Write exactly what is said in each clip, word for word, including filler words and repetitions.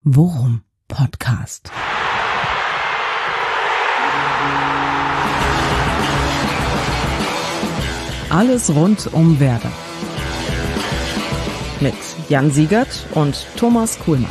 Worum Podcast. Alles rund um Werder. Mit Jan Siegert und Thomas Kuhlmann.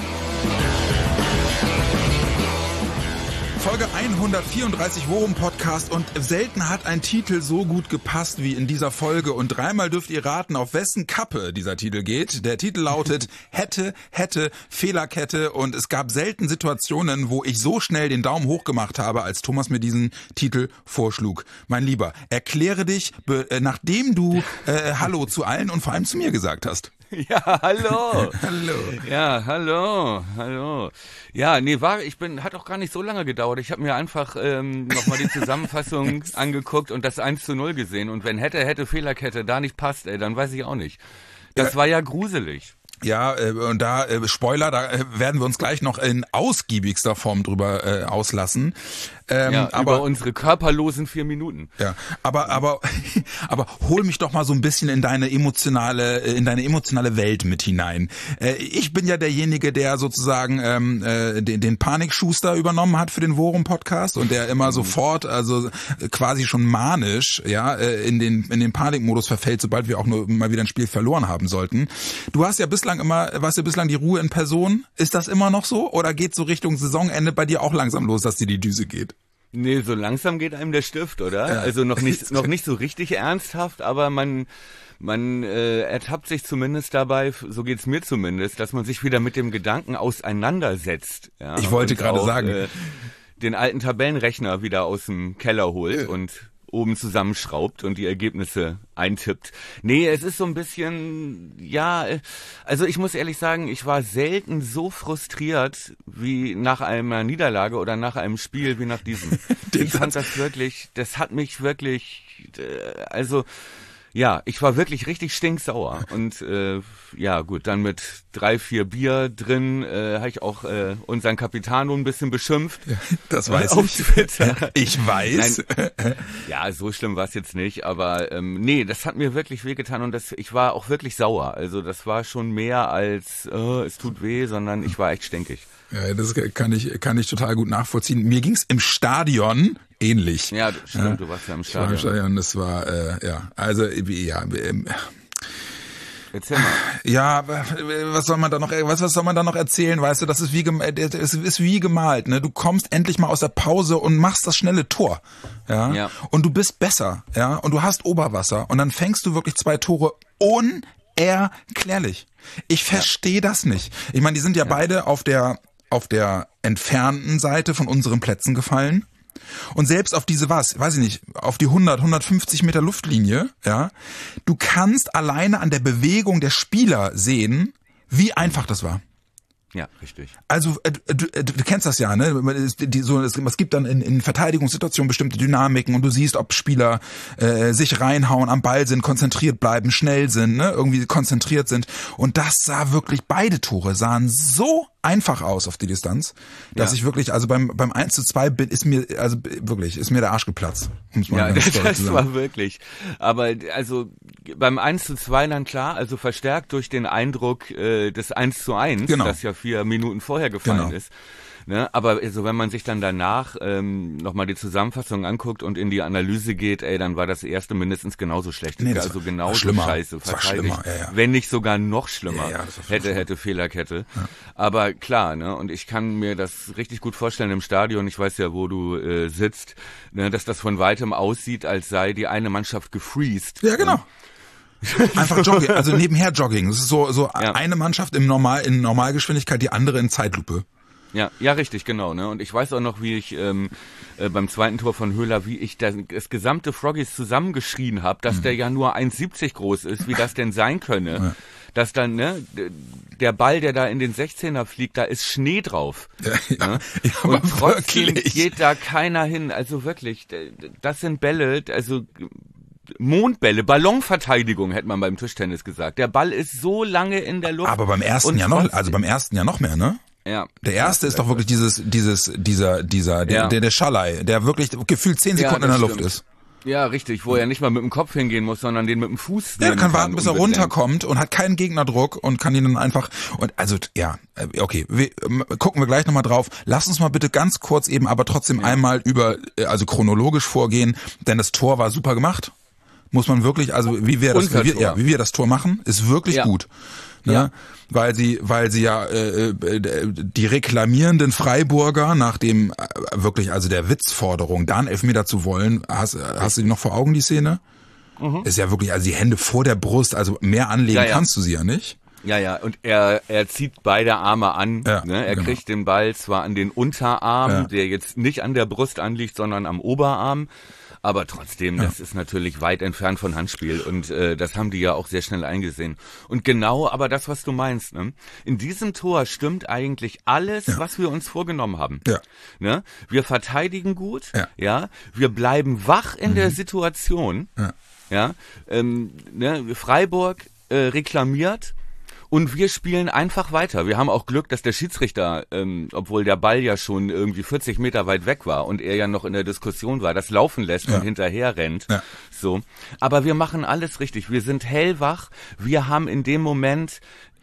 Folge hundertvierunddreißig Worum Podcast, und selten hat ein Titel so gut gepasst wie in dieser Folge, und dreimal dürft ihr raten, auf wessen Kappe dieser Titel geht. Der Titel lautet Hätte, Hätte, Fehlerkette, und es gab selten Situationen, wo ich so schnell den Daumen hoch gemacht habe, als Thomas mir diesen Titel vorschlug. Mein Lieber, erkläre dich, be- äh, nachdem du äh, Hallo zu allen und vor allem zu mir gesagt hast. Ja, hallo. Hallo. Ja, hallo, hallo. Ja, nee, war, ich bin, hat auch gar nicht so lange gedauert. Ich habe mir einfach ähm, nochmal die Zusammenfassung angeguckt und das eins zu null gesehen. Und wenn hätte, hätte, Fehlerkette da nicht passt, ey, dann weiß ich auch nicht. Das ja. war ja gruselig. Ja, äh, und da, äh, Spoiler, da äh, werden wir uns gleich noch in ausgiebigster Form drüber äh, auslassen. Ähm, ja, aber über unsere körperlosen vier Minuten. Ja, aber aber aber hol mich doch mal so ein bisschen in deine emotionale in deine emotionale Welt mit hinein. Äh, ich bin ja derjenige, der sozusagen ähm, äh, den, den Panikschuster übernommen hat für den Worum Podcast und der immer mhm. sofort, also quasi schon manisch, ja, äh, in den in den Panikmodus verfällt, sobald wir auch nur mal wieder ein Spiel verloren haben sollten. Du hast ja bislang immer, warst ja bislang die Ruhe in Person. Ist das immer noch so, oder geht so Richtung Saisonende bei dir auch langsam los, dass dir die Düse geht? Nee, so langsam geht einem der Stift, oder? Ja. Also noch nicht noch nicht so richtig ernsthaft, aber man man äh, ertappt sich zumindest dabei, so geht's mir zumindest, dass man sich wieder mit dem Gedanken auseinandersetzt. Ja? Ich wollte und gerade auch, sagen, äh, den alten Tabellenrechner wieder aus dem Keller holt ja. und oben zusammenschraubt und die Ergebnisse eintippt. Nee, es ist so ein bisschen, ja, also ich muss ehrlich sagen, ich war selten so frustriert wie nach einer Niederlage oder nach einem Spiel wie nach diesem. Ich fand das wirklich, das hat mich wirklich, also ja, ich war wirklich richtig stinksauer und äh, ja gut, dann mit drei, vier Bier drin äh, habe ich auch äh, unseren Capitano ein bisschen beschimpft. Ja, das weiß auf ich. Twitter. Ich weiß. Nein, ja, so schlimm war es jetzt nicht, aber ähm, nee, das hat mir wirklich wehgetan und das, ich war auch wirklich sauer. Also das war schon mehr als oh, es tut weh, sondern ich war echt stinkig. Ja, das kann ich kann ich total gut nachvollziehen. Mir ging's im Stadion ähnlich. Ja, stimmt, ja, du warst ja im Stadion. Ich war im Stadion, das war, äh, ja, also, ja, ähm, Erzähl mal. Ja, was soll man da noch, was, was soll man da noch erzählen, weißt du, das ist wie, es ist wie gemalt, ne, du kommst endlich mal aus der Pause und machst das schnelle Tor, ja, ja. und du bist besser, ja, und du hast Oberwasser und dann fängst du wirklich zwei Tore unerklärlich. Ich verstehe ja. das nicht. Ich meine, die sind ja, ja beide auf der, auf der entfernten Seite von unseren Plätzen gefallen. Und selbst auf diese, was, weiß ich nicht, auf die hundert, hundertfünfzig Meter Luftlinie, ja, du kannst alleine an der Bewegung der Spieler sehen, wie einfach das war. Ja, richtig. Also du, du, du kennst das ja, ne? Die, so, es gibt dann in, in Verteidigungssituationen bestimmte Dynamiken und du siehst, ob Spieler äh, sich reinhauen, am Ball sind, konzentriert bleiben, schnell sind, ne? Irgendwie konzentriert sind. Und das sah wirklich, beide Tore sahen so einfach aus auf die Distanz, dass ja. ich wirklich, also beim beim eins zu zwei bin, ist mir, also wirklich, ist mir der Arsch geplatzt. Um's mal ja, ganz das, das zu sagen. war wirklich. Aber also beim eins zu zwei dann klar, also verstärkt durch den Eindruck äh, des eins zu eins, genau. das ja vier Minuten vorher gefallen genau. ist. Ne, aber also wenn man sich dann danach ähm, nochmal die Zusammenfassung anguckt und in die Analyse geht, ey, dann war das erste mindestens genauso schlecht. Nee, also genauso schlimmer. scheiße verteidigt, ja, ja. wenn nicht sogar noch schlimmer. Ja, ja, das war hätte, schlimm. hätte, Fehlerkette. Ja. Aber klar, ne, und ich kann mir das richtig gut vorstellen im Stadion, ich weiß ja, wo du äh, sitzt, ne, dass das von weitem aussieht, als sei die eine Mannschaft gefreezed. Ja, genau. Ne? Einfach Jogging, also nebenher Jogging. Das ist so so ja. eine Mannschaft im Normal in Normalgeschwindigkeit, die andere in Zeitlupe. Ja, ja, richtig, genau, ne? Und ich weiß auch noch, wie ich ähm, äh, beim zweiten Tor von Höhler, wie ich das, das gesamte Froggies zusammengeschrien habe, dass mhm. der ja nur eins siebzig groß ist, wie das denn sein könne. Ja. Dass dann, ne, der Ball, der da in den sechzehner fliegt, da ist Schnee drauf. Ja, ja, ne? ja, und trotzdem wirklich. geht da keiner hin. Also wirklich, das sind Bälle, also Mondbälle, Ballonverteidigung, hätte man beim Tischtennis gesagt. Der Ball ist so lange in der Luft. Aber beim ersten ja noch, also beim ersten ja noch mehr, ne? Ja. Der erste ist doch wirklich dieses, dieses, dieser, dieser, der, ja. der, der Schallei, der wirklich gefühlt zehn Sekunden ja, in der stimmt. Luft ist. Ja, richtig, wo er nicht mal mit dem Kopf hingehen muss, sondern den mit dem Fuß. Ja, er kann warten, kann, bis er runterkommt und hat keinen Gegnerdruck und kann ihn dann einfach, und also, ja, okay, wir, gucken wir gleich nochmal drauf. Lass uns mal bitte ganz kurz eben aber trotzdem ja. einmal über, also chronologisch vorgehen, denn das Tor war super gemacht. Muss man wirklich, also wie wir das, wie wir, ja, wie wir das Tor machen, ist wirklich ja. gut. Ne? Ja. Weil sie, weil sie ja äh, die reklamierenden Freiburger nach dem äh, wirklich, also der Witzforderung, da einen Elfmeter zu wollen, hast, hast du die noch vor Augen, die Szene? Mhm. Ist ja wirklich, also die Hände vor der Brust, also mehr anlegen ja, ja. kannst du sie ja nicht. Ja, ja, und er er zieht beide Arme an, ja, ne? Er genau. kriegt den Ball zwar an den Unterarm, ja. der jetzt nicht an der Brust anliegt, sondern am Oberarm. Aber trotzdem, ja. das ist natürlich weit entfernt von Handspiel und äh, das haben die ja auch sehr schnell eingesehen. Und genau, aber das, was du meinst, ne? In diesem Tor stimmt eigentlich alles, ja. was wir uns vorgenommen haben. Ja. Ne? Wir verteidigen gut, ja. ja, wir bleiben wach in mhm. der Situation, ja, ja? Ähm, ne? Freiburg äh, reklamiert. Und wir spielen einfach weiter. Wir haben auch Glück, dass der Schiedsrichter, ähm, obwohl der Ball ja schon irgendwie vierzig Meter weit weg war und er ja noch in der Diskussion war, das laufen lässt ja. und hinterher rennt. Ja. So. Aber wir machen alles richtig. Wir sind hellwach. Wir haben in dem Moment,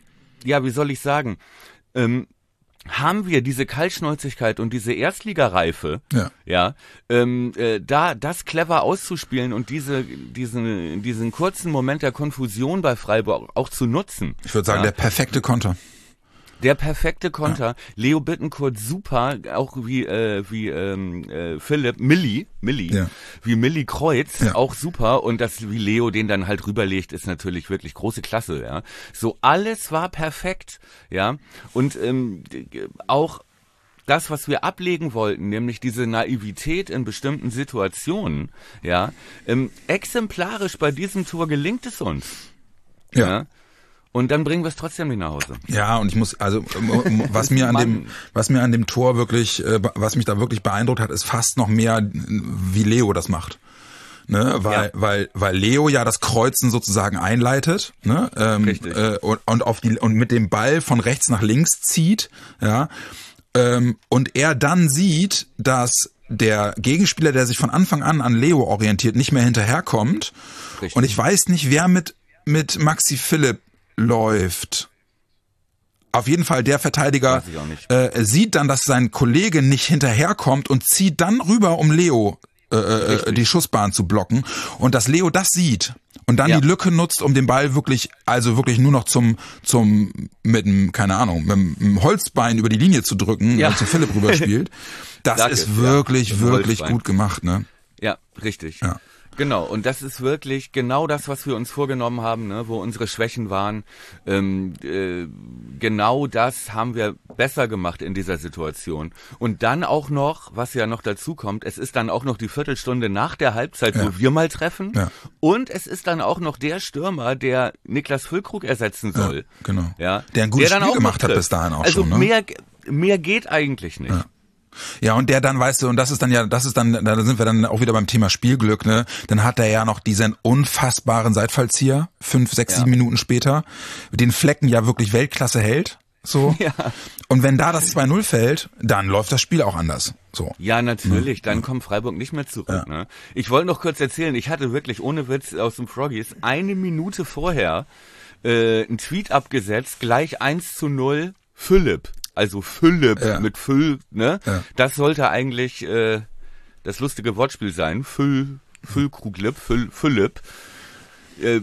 ja, wie soll ich sagen, ähm, haben wir diese Kaltschnäuzigkeit und diese Erstligareife, ja, ja ähm, äh, da das clever auszuspielen und diese diesen diesen kurzen Moment der Konfusion bei Freiburg auch zu nutzen. Ich würde sagen, ja. der perfekte Konter. Der perfekte Konter. Ja. Leo Bittencourt super, auch wie äh, wie ähm, äh, Philipp Milli, Milli, ja. wie Milli Kreuz, ja. auch super. Und das, wie Leo den dann halt rüberlegt, ist natürlich wirklich große Klasse. Ja, so alles war perfekt. Ja, und ähm, auch das, was wir ablegen wollten, nämlich diese Naivität in bestimmten Situationen, ja, ähm, exemplarisch bei diesem Tor gelingt es uns. Ja. ja? Und dann bringen wir es trotzdem nicht nach Hause. Ja, und ich muss, also was mir an dem, was mir an dem Tor wirklich, was mich da wirklich beeindruckt hat, ist fast noch mehr, wie Leo das macht. Ne, weil, ja. weil, weil Leo ja das Kreuzen sozusagen einleitet, ne, ähm, Richtig. Äh, und, und auf die, und mit dem Ball von rechts nach links zieht, ja, ähm, und er dann sieht, dass der Gegenspieler, der sich von Anfang an an Leo orientiert, nicht mehr hinterherkommt. Richtig. Und ich weiß nicht, wer mit, mit Maxi Philipp läuft. Auf jeden Fall der Verteidiger äh, sieht dann, dass sein Kollege nicht hinterherkommt und zieht dann rüber, um Leo äh, äh, die Schussbahn zu blocken. Und dass Leo das sieht und dann ja. die Lücke nutzt, um den Ball wirklich, also wirklich nur noch zum, zum mit einem, keine Ahnung, mit einem Holzbein über die Linie zu drücken, ja. als er Philipp rüberspielt. Das Danke. ist wirklich, ja, wirklich Holzbein. gut gemacht, ne? Ja, richtig. Ja. Genau, und das ist wirklich genau das, was wir uns vorgenommen haben, ne, wo unsere Schwächen waren. Ähm, äh, genau das haben wir besser gemacht in dieser Situation. Und dann auch noch, was ja noch dazu kommt, es ist dann auch noch die Viertelstunde nach der Halbzeit, ja. wo wir mal treffen. Ja. Und es ist dann auch noch der Stürmer, der Niklas Füllkrug ersetzen soll. Ja, genau. Ja, der ein gutes der Spiel gemacht hat bis dahin auch also schon. Also ne? mehr, mehr geht eigentlich nicht. Ja. Ja, und der dann, weißt du, und das ist dann ja, das ist dann, da sind wir dann auch wieder beim Thema Spielglück, ne? Dann hat er ja noch diesen unfassbaren Seitfallzieher, fünf, sechs, ja. sieben Minuten später, den Flecken ja wirklich Weltklasse hält, so. Ja. Und wenn da das zwei null fällt, dann läuft das Spiel auch anders, so. Ja, natürlich, dann ja. kommt Freiburg nicht mehr zurück, ja. ne? Ich wollte noch kurz erzählen, ich hatte wirklich, ohne Witz, aus dem Froggies, eine Minute vorher, äh, einen Tweet abgesetzt, gleich eins zu null, Philipp. Also Philipp ja. mit Füll, ne? Ja. Das sollte eigentlich äh, das lustige Wortspiel sein. Füll, Füllkruglip, Füll, Philipp. Äh,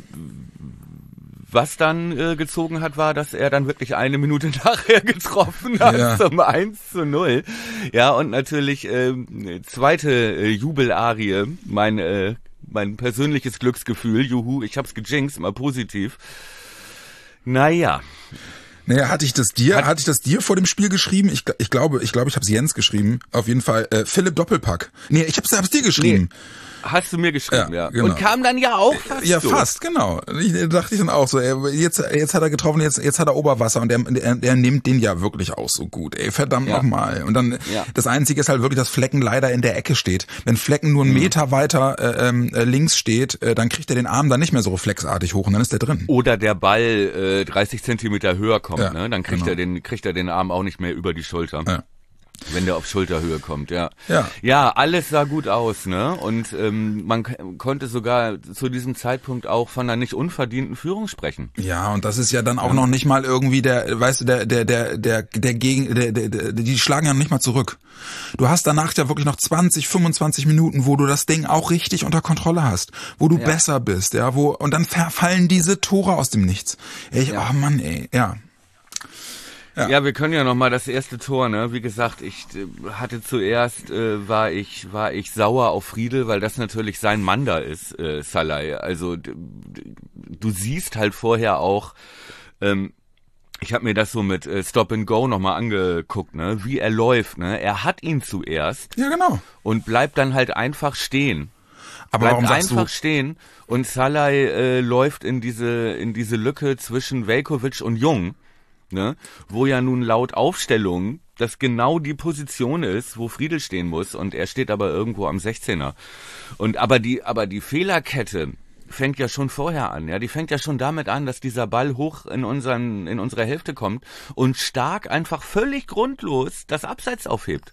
was dann äh, gezogen hat, war, dass er dann wirklich eine Minute nachher getroffen hat ja. zum eins zu null. Ja, und natürlich äh, zweite äh, Jubelarie, mein äh, mein persönliches Glücksgefühl. Juhu, ich hab's gejinxt, mal positiv. Naja. Naja, hatte ich das dir, Hat, hatte ich das dir vor dem Spiel geschrieben? Ich, ich glaube, ich glaube, ich habe es Jens geschrieben. Auf jeden Fall. Äh, Philipp Doppelpack. Nee, ich hab's, hab's dir geschrieben. Nee. Hast du mir geschrieben, ja. ja. Genau. Und kam dann ja auch fast Ja, so. fast, genau. Ich, dachte ich dann auch so, ey, jetzt, jetzt hat er getroffen, jetzt, jetzt hat er Oberwasser und der, der, der nimmt den ja wirklich auch so gut, ey, verdammt ja. nochmal. Und dann, ja. das Einzige ist halt wirklich, dass Flecken leider in der Ecke steht. Wenn Flecken nur einen mhm. Meter weiter äh, äh, links steht, äh, dann kriegt er den Arm dann nicht mehr so reflexartig hoch und dann ist der drin. Oder der Ball äh, dreißig Zentimeter höher kommt, ja, ne? Dann kriegt genau. er den, kriegt er den Arm auch nicht mehr über die Schulter. Ja. Wenn der auf Schulterhöhe kommt, ja. Ja. Ja, alles sah gut aus, ne? Und ähm, man k- konnte sogar zu diesem Zeitpunkt auch von einer nicht unverdienten Führung sprechen. Ja, und das ist ja dann auch noch nicht mal irgendwie der, weißt du, der, der, der, der, der gegen, der, der, der, die schlagen ja noch nicht mal zurück. Du hast danach ja wirklich noch zwanzig, fünfundzwanzig Minuten, wo du das Ding auch richtig unter Kontrolle hast, wo du Ja. besser bist, ja, wo, und dann fallen diese Tore aus dem Nichts. Ich, Ja. oh Mann, ey, ja. Ja. Ja. ja, wir können ja noch mal das erste Tor, ne? Wie gesagt, ich äh, hatte zuerst äh, war ich war ich sauer auf Friedel, weil das natürlich sein Mann da ist, äh, Salai. Also d- d- du siehst halt vorher auch, ähm, ich habe mir das so mit äh, Stop and Go noch mal angeguckt, ne? Wie er läuft, ne? Er hat ihn zuerst Ja, genau. und bleibt dann halt einfach stehen. Aber Bleibt warum sagst einfach du, stehen und Salai äh, läuft in diese in diese Lücke zwischen Veljković und Jung. Ne, wo ja nun laut Aufstellung das genau die Position ist, wo Friedel stehen muss und er steht aber irgendwo am sechzehner. Und aber die aber die Fehlerkette fängt ja schon vorher an, ja, die fängt ja schon damit an, dass dieser Ball hoch in unseren in unsere Hälfte kommt und Stark einfach völlig grundlos das Abseits aufhebt.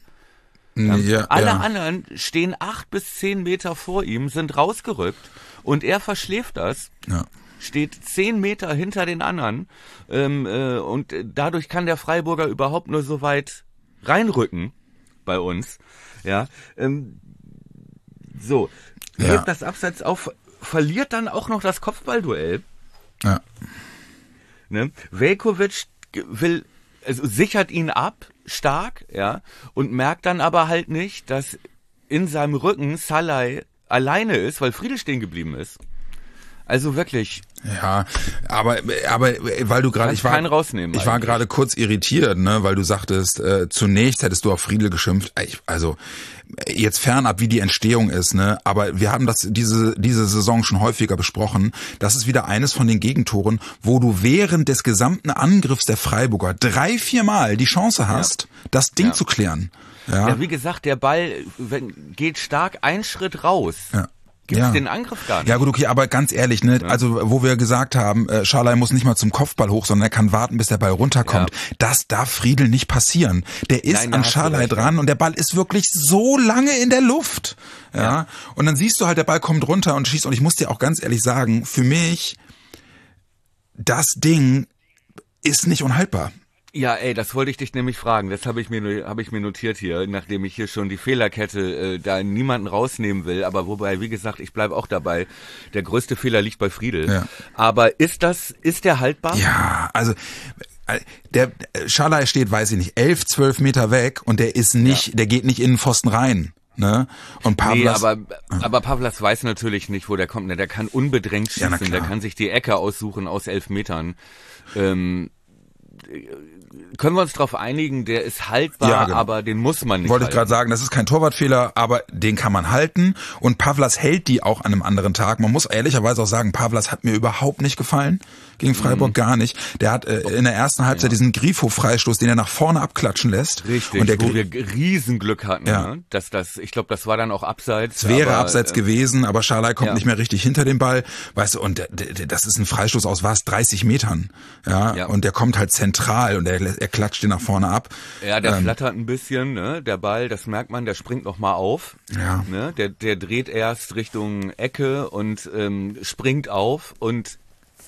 ja, Alle ja. anderen stehen acht bis zehn Meter vor ihm, sind rausgerückt und er verschläft das. Ja. Steht zehn Meter hinter den anderen ähm, äh, und dadurch kann der Freiburger überhaupt nur so weit reinrücken bei uns. Ja, ähm, so, Ja. hebt das Abseits auf, verliert dann auch noch das Kopfballduell. Ja. Ne? Veljković will, also sichert ihn ab, stark, ja, und merkt dann aber halt nicht, dass in seinem Rücken Salai alleine ist, weil Friedel stehen geblieben ist. Also wirklich. Ja, aber aber weil du gerade ich war keinen rausnehmen ich war eigentlich. gerade kurz irritiert, ne, weil du sagtest, äh, zunächst hättest du auf Friedel geschimpft. Ich, also jetzt fernab wie die Entstehung ist, ne, aber wir haben das diese diese Saison schon häufiger besprochen. Das ist wieder eines von den Gegentoren, wo du während des gesamten Angriffs der Freiburger drei, vier Mal die Chance hast, ja. das Ding Ja. zu klären. Ja. Ja, wie gesagt, der Ball wenn, geht stark einen Schritt raus. Ja. Gibt's Ja. den Angriff gar nicht. Ja gut, okay, aber ganz ehrlich, ne, also wo wir gesagt haben, äh, Schalai muss nicht mal zum Kopfball hoch, sondern er kann warten, bis der Ball runterkommt. Ja. Das darf Friedel nicht passieren. Der ist Nein, da an hast du Schalai recht, dran und der Ball ist wirklich so lange in der Luft. Ja. Ja. Und dann siehst du halt, der Ball kommt runter und schießt. Und ich muss dir auch ganz ehrlich sagen, für mich, das Ding ist nicht unhaltbar. Ja, ey, das wollte ich dich nämlich fragen. Das habe ich mir habe ich mir notiert hier, nachdem ich hier schon die Fehlerkette äh, da niemanden rausnehmen will. Aber wobei, wie gesagt, ich bleibe auch dabei. Der größte Fehler liegt bei Friedel. Ja. Aber ist das ist der haltbar? Ja, also äh, der Schalai steht, weiß ich nicht, elf, zwölf Meter weg und der ist nicht, Ja. der geht nicht in den Pfosten rein. Ne? Und Pavlas, Nee, aber, aber Pavlas weiß natürlich nicht, wo der kommt. Ne? Der kann unbedrängt Ja, na schießen, der klar. kann sich die Ecke aussuchen aus elf Metern. Ähm, können wir uns darauf einigen, der ist haltbar, Ja, genau. aber den muss man nicht wollte ich halten. gerade sagen, das ist kein Torwartfehler, aber den kann man halten. Und Pavlas hält die auch an einem anderen Tag. Man muss ehrlicherweise auch sagen, Pavlas hat mir überhaupt nicht gefallen. Gegen Freiburg Mhm. gar nicht. Der hat äh, in der ersten Halbzeit diesen Grifo-Freistoß, den er nach vorne abklatschen lässt. Richtig, und der wo Gri- wir Riesenglück hatten, Ja. ne? Dass das, ich glaube, das war dann auch abseits. Es wäre aber, abseits äh, gewesen, aber Schalai kommt ja. nicht mehr richtig hinter den Ball. Weißt du, und der, der, das ist ein Freistoß aus was? dreißig Metern. Ja, Ja. und der kommt halt zentral und er, er klatscht den nach vorne ab. Ja, der Ähm, flattert ein bisschen, ne? Der Ball, das merkt man, der springt noch mal auf. Ja. Ne? Der, der dreht erst Richtung Ecke und ähm, springt auf und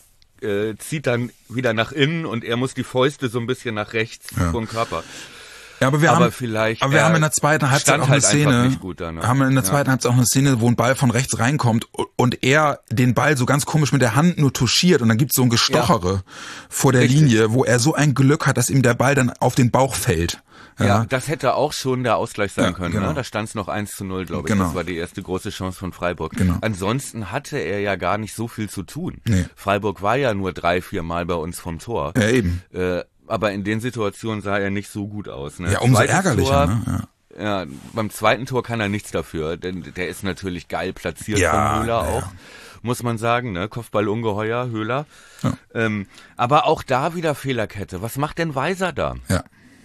äh, zieht dann wieder nach innen und er muss die Fäuste so ein bisschen nach rechts Ja. vom Körper. Ja, aber wir Aber haben, vielleicht, aber wir er haben in der zweiten Halbzeit stand auch eine halt einfach Szene, nicht gut da, ne? haben wir in der Ja. zweiten Halbzeit auch eine Szene, wo ein Ball von rechts reinkommt und er den Ball so ganz komisch mit der Hand nur touchiert und dann gibt's so ein Gestochere vor der Richtig. Linie, wo er so ein Glück hat, dass ihm der Ball dann auf den Bauch fällt. Ja, das hätte auch schon der Ausgleich sein Ja, können. genau. Ne? Da stand es noch eins zu null, glaube ich. Genau. Das war die erste große Chance von Freiburg. Genau. Ansonsten hatte er ja gar nicht so viel zu tun. Nee. Freiburg war ja nur drei, vier Mal bei uns vom Tor. Ja, eben. Äh, aber in den Situationen sah er nicht so gut aus. Ne? Ja, umso Zweites ärgerlicher, Tor, ne? Ja. Ja, beim zweiten Tor kann er nichts dafür, denn der ist natürlich geil platziert Ja, von Höhler ja. auch, muss man sagen, ne? Kopfballungeheuer, Höhler. Ja. Ähm, aber auch da wieder Fehlerkette. Was macht denn Weiser da? Ja.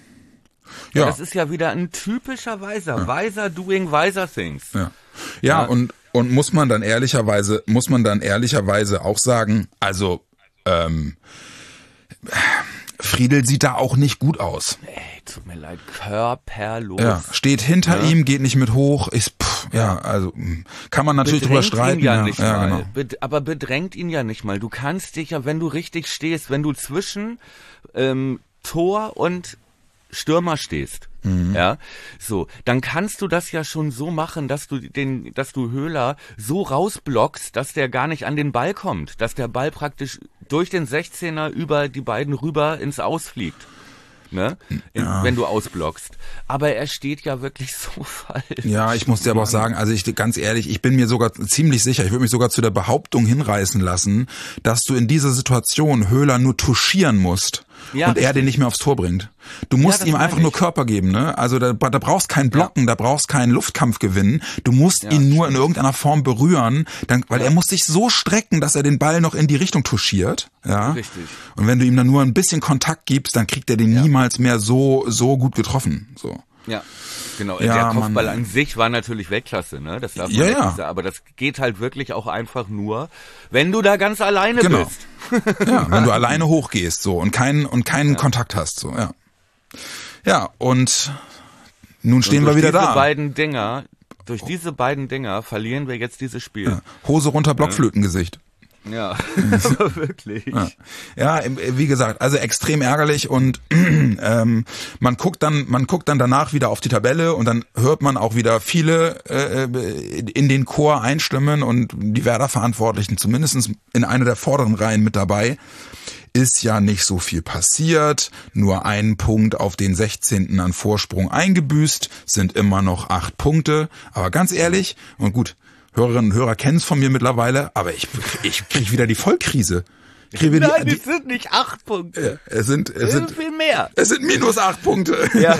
Ja. Ja. Das ist ja wieder ein typischer Weiser. Weiser doing Weiser things. Ja, ja, Ja. und und muss man dann ehrlicherweise muss man dann ehrlicherweise auch sagen, also ähm, Friedel sieht da auch nicht gut aus. Ey, tut mir leid, körperlos. Ja, steht hinter ja. ihm, geht nicht mit hoch, ist, pff, ja, also kann man natürlich drüber streiten. Ihn ja, ja, nicht ja, mal. genau. Bed- aber bedrängt ihn ja nicht mal. Du kannst dich ja, wenn du richtig stehst, wenn du zwischen ähm, Tor und Stürmer stehst, mhm. ja, so, dann kannst du das ja schon so machen, dass du den, dass du Höhler so rausblockst, dass der gar nicht an den Ball kommt, dass der Ball praktisch durch den sechzehner über die beiden rüber ins Aus fliegt. Ne? In, ja. Wenn du ausblockst. Aber er steht ja wirklich so falsch. Ja, ich muss dir aber auch sagen, also ich ganz ehrlich, ich bin mir sogar ziemlich sicher, ich würde mich sogar zu der Behauptung hinreißen lassen, dass du in dieser Situation Höhler nur touchieren musst. Ja, und richtig. Er den nicht mehr aufs Tor bringt. Du musst ja, ihm einfach nur Körper geben, ne? Also da, da brauchst kein Blocken, ja. da brauchst keinen Luftkampf gewinnen. Du musst ja, ihn nur stimmt. in irgendeiner Form berühren, dann, weil ja. er muss sich so strecken, dass er den Ball noch in die Richtung touchiert. Ja. Richtig. Und wenn du ihm dann nur ein bisschen Kontakt gibst, dann kriegt er den ja. niemals mehr so so gut getroffen. So. Ja. Genau, ja, der Kopfball Mann. an sich war natürlich Weltklasse, ne? Das darf man ja, nicht ja. sagen, aber das geht halt wirklich auch einfach nur, wenn du da ganz alleine genau. bist. Ja, wenn du alleine hochgehst so und keinen und keinen ja. Kontakt hast, so, ja. Ja, und nun stehen und wir wieder diese da. Beiden Dinger, durch diese beiden Dinger verlieren wir jetzt dieses Spiel. Ja. Hose runter, Blockflötengesicht. Ja, aber wirklich. Ja. ja, wie gesagt, also extrem ärgerlich und ähm, man guckt dann, man guckt dann danach wieder auf die Tabelle und dann hört man auch wieder viele äh, in den Chor einstimmen und die Werder-Verantwortlichen zumindest in einer der vorderen Reihen mit dabei. Ist ja nicht so viel passiert, nur ein Punkt auf den sechzehnten an Vorsprung eingebüßt, sind immer noch acht Punkte, aber ganz ehrlich, und gut, Hörerinnen und Hörer kennen es von mir mittlerweile, aber ich, ich kriege wieder die Vollkrise. Ich krieg wieder Nein, die, es sind nicht acht Punkte. Ja, es sind, es sind viel mehr. Es sind minus acht Punkte. Ja.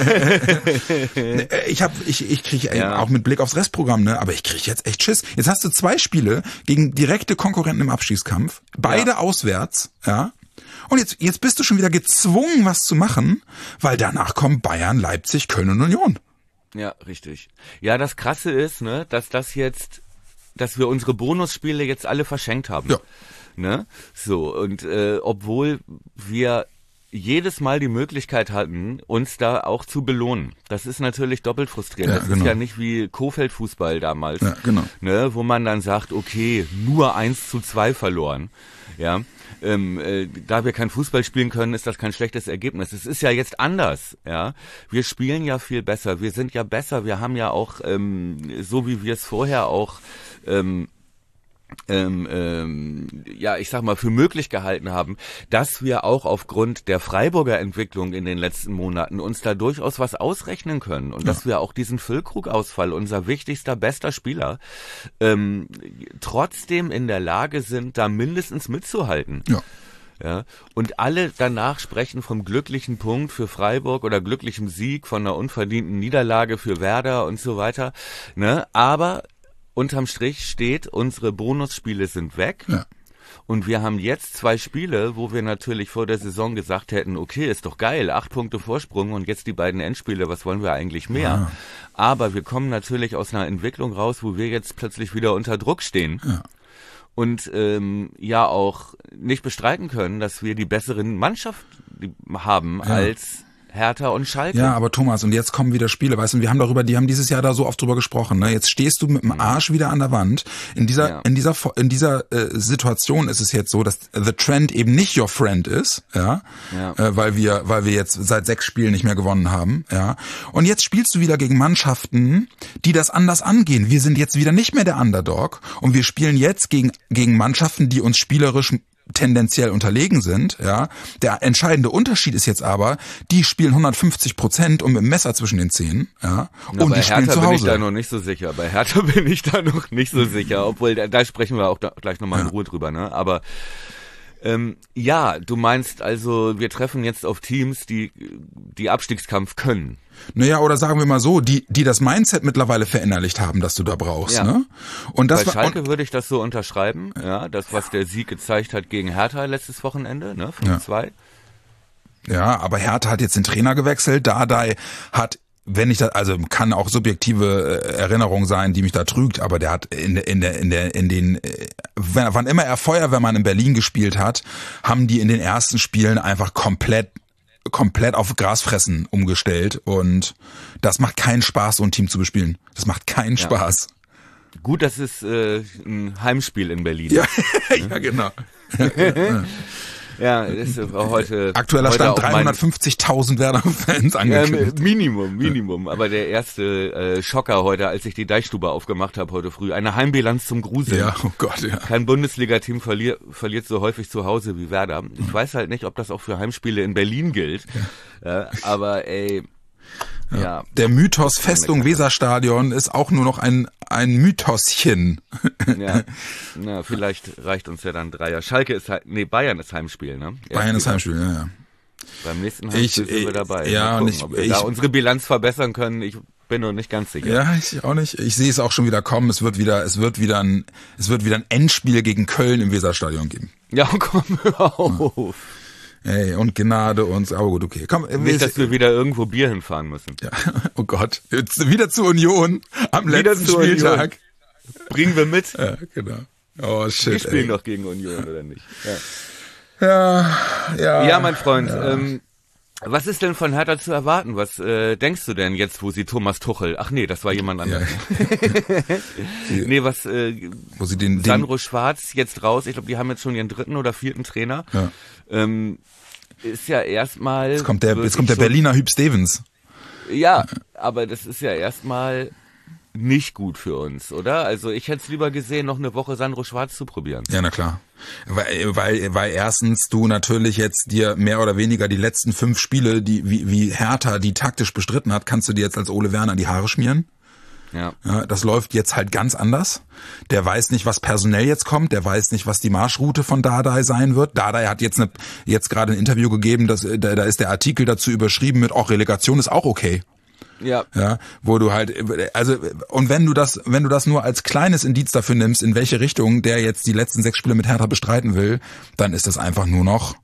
ich hab, ich, ich kriege ja. auch mit Blick aufs Restprogramm, ne, aber ich kriege jetzt echt Schiss. Jetzt hast du zwei Spiele gegen direkte Konkurrenten im Abstiegskampf, beide ja. auswärts, ja. Und jetzt, jetzt bist du schon wieder gezwungen, was zu machen, weil danach kommen Bayern, Leipzig, Köln und Union. Ja, richtig. Ja, das Krasse ist, ne, dass das jetzt dass wir unsere Bonusspiele jetzt alle verschenkt haben. Ja. Ne? So, und äh, obwohl wir jedes Mal die Möglichkeit hatten, uns da auch zu belohnen. Das ist natürlich doppelt frustrierend. Ja, das genau. ist ja nicht wie Kohfeldt-Fußball damals, ja, genau. ne, wo man dann sagt, okay, nur eins zu zwei verloren. Ja, ähm, äh, da wir kein Fußball spielen können, ist das kein schlechtes Ergebnis. Es ist ja jetzt anders, ja. Wir spielen ja viel besser, wir sind ja besser, wir haben ja auch, ähm, so wie wir es vorher auch, ähm, ähm, ähm, ja, ich sag mal, für möglich gehalten haben, dass wir auch aufgrund der Freiburger Entwicklung in den letzten Monaten uns da durchaus was ausrechnen können und ja. dass wir auch diesen Füllkrug-Ausfall, unser wichtigster, bester Spieler, ähm, trotzdem in der Lage sind, da mindestens mitzuhalten. Ja. Ja, und alle danach sprechen vom glücklichen Punkt für Freiburg oder glücklichem Sieg, von einer unverdienten Niederlage für Werder und so weiter, ne, aber unterm Strich steht, unsere Bonusspiele sind weg. Ja. Und wir haben jetzt zwei Spiele, wo wir natürlich vor der Saison gesagt hätten, okay, ist doch geil, acht Punkte Vorsprung und jetzt die beiden Endspiele, was wollen wir eigentlich mehr? Ja. Aber wir kommen natürlich aus einer Entwicklung raus, wo wir jetzt plötzlich wieder unter Druck stehen. Ja. Und ähm, ja auch nicht bestreiten können, dass wir die besseren Mannschaft haben ja. als Hertha und Schalke. Ja, aber Thomas, und jetzt kommen wieder Spiele, weißt du, wir haben darüber, die haben dieses Jahr da so oft drüber gesprochen, ne? Jetzt stehst du mit dem Arsch wieder an der Wand. In dieser, ja. in dieser, in dieser äh, Situation ist es jetzt so, dass the trend eben nicht your friend ist, ja, ja. Äh, weil wir, weil wir jetzt seit sechs Spielen nicht mehr gewonnen haben, ja. Und jetzt spielst du wieder gegen Mannschaften, die das anders angehen. Wir sind jetzt wieder nicht mehr der Underdog und wir spielen jetzt gegen, gegen Mannschaften, die uns spielerisch tendenziell unterlegen sind, ja. Der entscheidende Unterschied ist jetzt aber, die spielen hundertfünfzig Prozent und mit dem Messer zwischen den Zähnen, ja. Na, und bei die spielen Hertha zu Hause. bin ich da noch nicht so sicher. Bei Hertha bin ich da noch nicht so sicher, obwohl da, da sprechen wir auch da, gleich nochmal in ja. Ruhe drüber, ne. Aber ähm, ja, du meinst also, wir treffen jetzt auf Teams, die die Abstiegskampf können. Naja, oder sagen wir mal so, die die das Mindset mittlerweile verinnerlicht haben, das du da brauchst. Ja. Ne? Und das Bei Schalke und, würde ich das so unterschreiben, ja, das, was der Sieg gezeigt hat gegen Hertha letztes Wochenende, ne, fünf zwei. Ja. ja, aber Hertha hat jetzt den Trainer gewechselt, Dardai hat, wenn ich das, also kann auch subjektive Erinnerung sein, die mich da trügt, aber der hat in der in der in der in den wenn, wann immer er Feuerwehrmann in Berlin gespielt hat, haben die in den ersten Spielen einfach komplett komplett auf Grasfressen umgestellt und das macht keinen Spaß, so ein Team zu bespielen. Das macht keinen ja. Spaß. Gut, das ist äh, ein Heimspiel in Berlin. Ja, ja genau. Ja, das war heute. Aktueller heute Stand dreihundertfünfzigtausend Werder-Fans angekündigt. Ja, Minimum, Minimum. Aber der erste äh, Schocker heute, als ich die Deichstube aufgemacht habe heute früh, eine Heimbilanz zum Gruseln. Ja, oh Gott, ja. Kein Bundesliga-Team verliert, verliert so häufig zu Hause wie Werder. Ich weiß halt nicht, ob das auch für Heimspiele in Berlin gilt. Ja. Äh, aber ey. Ja. Ja. Der Mythos Festung Weserstadion ist auch nur noch ein ein Mythoschen. Ja, na, vielleicht reicht uns ja dann Dreier. Schalke ist halt, nee, Bayern ist Heimspiel, ne? Erst Bayern ist wieder. Heimspiel, ja, ja. Beim nächsten Heimspiel Ich, sind wir dabei. ja, gucken, und ich, ob wir ich, da unsere Bilanz verbessern können. Ich bin noch nicht ganz sicher. Ja, ich auch nicht. Ich sehe es auch schon wieder kommen. Es wird wieder, es wird wieder ein, es wird wieder ein Endspiel gegen Köln im Weserstadion geben. Ja, komm, hör auf. Ey, und Gnade und, aber gut, okay. Komm, Nicht, dass wir wieder irgendwo Bier hinfahren müssen. Ja, oh Gott. Jetzt wieder zur Union am Wieder letzten zur Spieltag. Union. Bringen wir mit. Ja, genau. Oh, shit, Wir spielen ey. doch gegen Union, oder nicht? Ja, Ja, ja. ja mein Freund, Ja. ähm, was ist denn von Hertha zu erwarten? Was äh, denkst du denn jetzt, wo sie Thomas Tuchel, ach nee, das war jemand anderes. Ja. Nee, was, äh, Wo sie den, den Sandro Schwarz jetzt raus, ich glaube, die haben jetzt schon ihren dritten oder vierten Trainer. ja. Ähm, ist ja erstmal. Jetzt kommt der, wirklich jetzt kommt der schon- Berliner Hüb Stevens. Ja, aber das ist ja erstmal nicht gut für uns, oder? Also ich hätte es lieber gesehen, noch eine Woche Sandro Schwarz zu probieren. Ja, na klar. Weil, weil, weil erstens du natürlich jetzt dir mehr oder weniger die letzten fünf Spiele, die wie, wie Hertha die taktisch bestritten hat, kannst du dir jetzt als Ole Werner die Haare schmieren. Ja. Ja, das läuft jetzt halt ganz anders. Der weiß nicht, was personell jetzt kommt. Der weiß nicht, was die Marschroute von Dardai sein wird. Dardai hat jetzt eine, jetzt gerade ein Interview gegeben, dass, da, da ist der Artikel dazu überschrieben mit, auch Relegation ist auch okay. Ja. Ja, wo du halt, also, und wenn du das, wenn du das nur als kleines Indiz dafür nimmst, in welche Richtung der jetzt die letzten sechs Spiele mit Hertha bestreiten will, dann ist das einfach nur noch,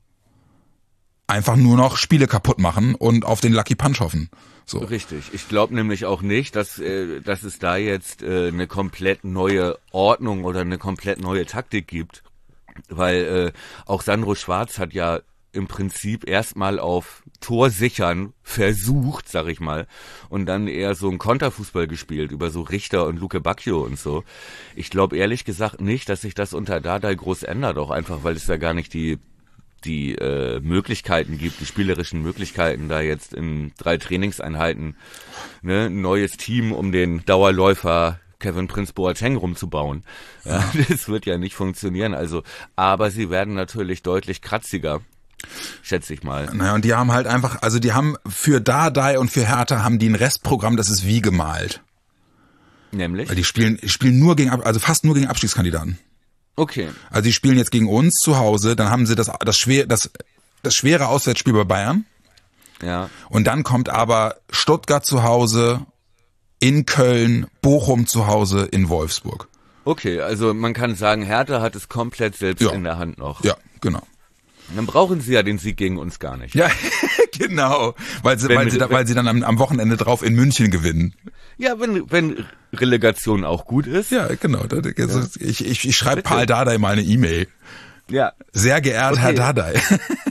einfach nur noch Spiele kaputt machen und auf den Lucky Punch hoffen. So. Richtig. Ich glaube nämlich auch nicht, dass, äh, dass es da jetzt äh, eine komplett neue Ordnung oder eine komplett neue Taktik gibt, weil äh, auch Sandro Schwarz hat ja im Prinzip erstmal auf Tor sichern versucht, sag ich mal, und dann eher so einen Konterfußball gespielt über so Richter und Luke Bacchio und so. Ich glaube ehrlich gesagt nicht, dass sich das unter Dardai groß ändert, auch einfach, weil es ja gar nicht die die äh, Möglichkeiten gibt, die spielerischen Möglichkeiten, da jetzt in drei Trainingseinheiten ne, ein neues Team um den Dauerläufer Kevin Prince Boateng rumzubauen. Ja, das wird ja nicht funktionieren. Also, aber sie werden natürlich deutlich kratziger, schätze ich mal. Naja, und die haben halt einfach, also die haben für Dardai und für Hertha haben die ein Restprogramm, das ist wie gemalt. Nämlich? Weil die spielen, spielen nur gegen, also fast nur gegen Abstiegskandidaten. Okay. Also die spielen jetzt gegen uns zu Hause, dann haben sie das, das schwer, das, das schwere Auswärtsspiel bei Bayern. Ja. Und dann kommt aber Stuttgart zu Hause, in Köln, Bochum zu Hause, in Wolfsburg. Okay, also man kann sagen, Hertha hat es komplett selbst Ja. in der Hand noch. Ja, genau. Dann brauchen sie ja den Sieg gegen uns gar nicht. Ja, genau. Weil sie, Wenn weil wir- sie, da, weil sie dann am, am Wochenende drauf in München gewinnen. Ja, wenn, wenn Relegation auch gut ist. Ja, genau. Das- das- Ich, ich, ich schreibe Paul Dardai mal eine E-Mail. Ja. Sehr geehrt, Okay. Herr Dardai.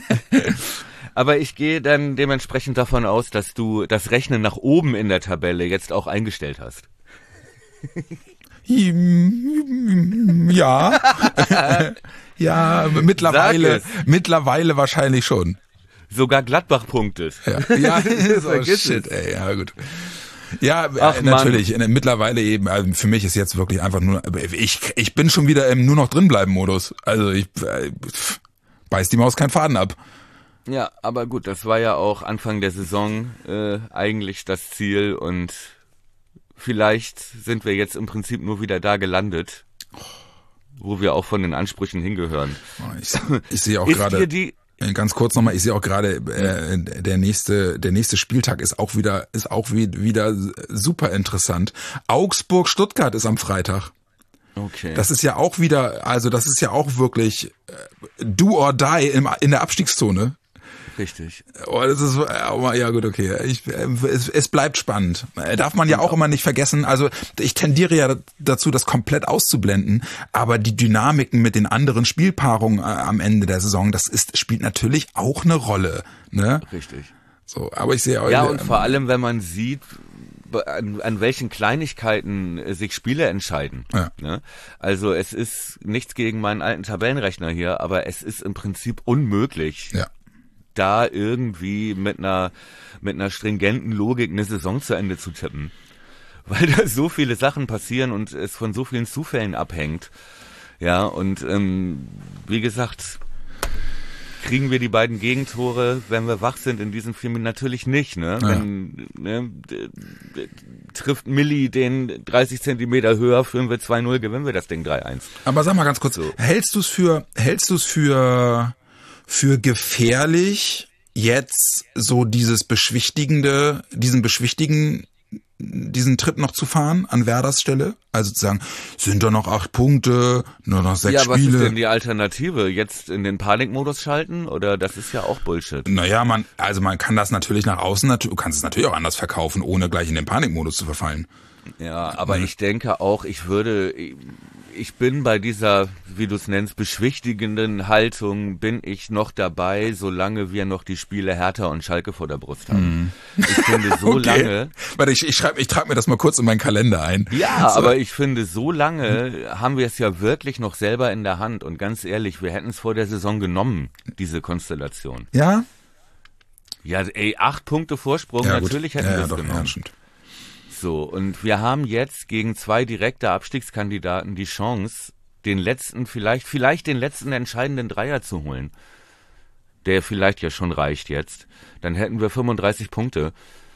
Aber ich gehe dann dementsprechend davon aus, dass du das Rechnen nach oben in der Tabelle jetzt auch eingestellt hast. Ja. Ja, mittlerweile, Sag mittlerweile wahrscheinlich schon. Sogar Gladbach punktet. Ja, ja so, Vergiss shit, es. ey, ja gut. Ja, Ach, äh, natürlich. Äh, Mittlerweile eben. Also für mich ist jetzt wirklich einfach nur. Ich ich bin schon wieder im nur noch drinbleiben Modus. Also ich äh, pff, beiß die Maus keinen Faden ab. Ja, aber gut, das war ja auch Anfang der Saison äh, eigentlich das Ziel und vielleicht sind wir jetzt im Prinzip nur wieder da gelandet, wo wir auch von den Ansprüchen hingehören. Ich, ich sehe auch Ist gerade. dir die Äh, Ganz kurz nochmal, ich sehe auch gerade, äh, der nächste, der nächste Spieltag ist auch wieder, ist auch wie, wieder super interessant. Augsburg-Stuttgart ist am Freitag. Okay. Das ist ja auch wieder, also das ist ja auch wirklich äh, do or die im, in der Abstiegszone. Richtig. Oh, das ist, oh, ja gut, okay. Ich, es, es bleibt spannend. Darf man ja auch immer nicht vergessen. Also ich tendiere ja dazu, das komplett auszublenden. Aber die Dynamiken mit den anderen Spielpaarungen am Ende der Saison, das ist, spielt natürlich auch eine Rolle. Ne? Richtig. So, aber ich sehe auch. Ja, und vor allem, wenn man sieht, An, an welchen Kleinigkeiten sich Spiele entscheiden. Ja. Ne? Also es ist nichts gegen meinen alten Tabellenrechner hier, aber es ist im Prinzip unmöglich, ja. da irgendwie mit einer mit einer stringenten Logik eine Saison zu Ende zu tippen. Weil da so viele Sachen passieren und es von so vielen Zufällen abhängt. Ja, und ähm, wie gesagt, kriegen wir die beiden Gegentore, wenn wir wach sind in diesem Film? Natürlich nicht, ne? Ja. Wenn, ne, d- d- trifft Milli den dreißig Zentimeter höher, führen wir zwei null, gewinnen wir das Ding drei eins. Aber sag mal ganz kurz, So. hältst du es für, hältst du es für, für gefährlich, jetzt so dieses beschwichtigende, diesen beschwichtigen, diesen Trip noch zu fahren an Werders Stelle? Also zu sagen, sind da noch acht Punkte, nur noch sechs Ja, was Spiele. ist denn die Alternative? Jetzt in den Panikmodus schalten? Oder das ist ja auch Bullshit. Naja, man, also man kann das natürlich nach außen, du kannst es natürlich auch anders verkaufen, ohne gleich in den Panikmodus zu verfallen. Ja, aber Mhm. ich denke auch, ich würde, ich bin bei dieser, wie du es nennst, beschwichtigenden Haltung, bin ich noch dabei, solange wir noch die Spiele Hertha und Schalke vor der Brust haben. Ich finde, so Okay. lange... Warte, ich, ich schreibe, ich trage mir das mal kurz in meinen Kalender ein. Ja, So. aber ich finde, so lange haben wir es ja wirklich noch selber in der Hand. Und ganz ehrlich, wir hätten es vor der Saison genommen, diese Konstellation. Ja? Ja, ey, acht Punkte Vorsprung, Ja, gut. natürlich hätten ja, wir ja, es doch, genommen. ja, stimmt. So, und wir haben jetzt gegen zwei direkte Abstiegskandidaten die Chance, den letzten, vielleicht, vielleicht den letzten entscheidenden Dreier zu holen. Der vielleicht ja schon reicht jetzt. Dann hätten wir fünfunddreißig Punkte.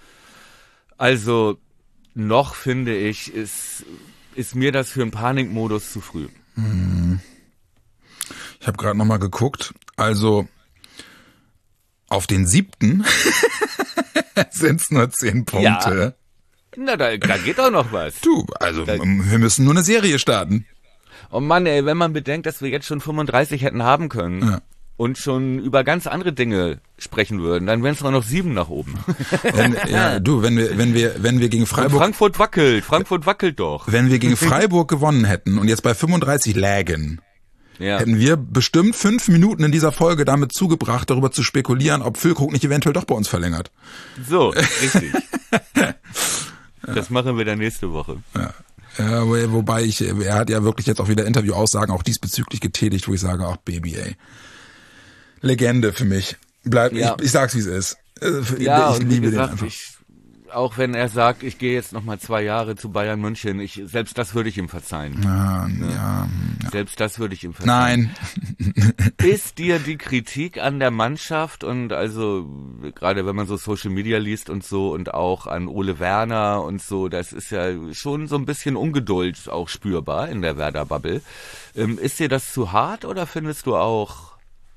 Also, noch finde ich, ist, ist mir das für einen Panikmodus zu früh. Ich habe gerade nochmal geguckt. Also auf den siebten sind es nur zehn Punkte. Na, da, da geht doch noch was. Du, also wir müssen nur eine Serie starten. Oh Mann, ey, wenn man bedenkt, dass wir jetzt schon fünfunddreißig hätten haben können Ja. und schon über ganz andere Dinge sprechen würden, dann wären es nur noch sieben nach oben. Wenn, ja, du, wenn wir, wenn wir, wenn wir gegen Und Freiburg, Frankfurt wackelt, Frankfurt wackelt doch. wenn wir gegen Freiburg gewonnen hätten und jetzt bei fünfunddreißig lägen, Ja. hätten wir bestimmt fünf Minuten in dieser Folge damit zugebracht, darüber zu spekulieren, ob Füllkrug nicht eventuell doch bei uns verlängert. So, richtig. Das machen wir dann nächste Woche. Ja. Ja, wo- wobei ich, er hat ja wirklich jetzt auch wieder Interviewaussagen auch diesbezüglich getätigt, wo ich sage, ach Baby, ey. Legende für mich. Bleib, Ja. ich, ich sag's wie es ist. Äh, Ja, ich und wie liebe gesagt, den einfach. ich, auch wenn er sagt, ich gehe jetzt noch mal zwei Jahre zu Bayern München, ich, selbst das würde ich ihm verzeihen. Ja, ja, ja. Selbst das würde ich ihm verzeihen. Nein. Ist dir die Kritik an der Mannschaft und also gerade wenn man so Social Media liest und so und auch an Ole Werner und so, das ist ja schon so ein bisschen Ungeduld auch spürbar in der Werder-Bubble. Ähm, ist dir das zu hart oder findest du auch,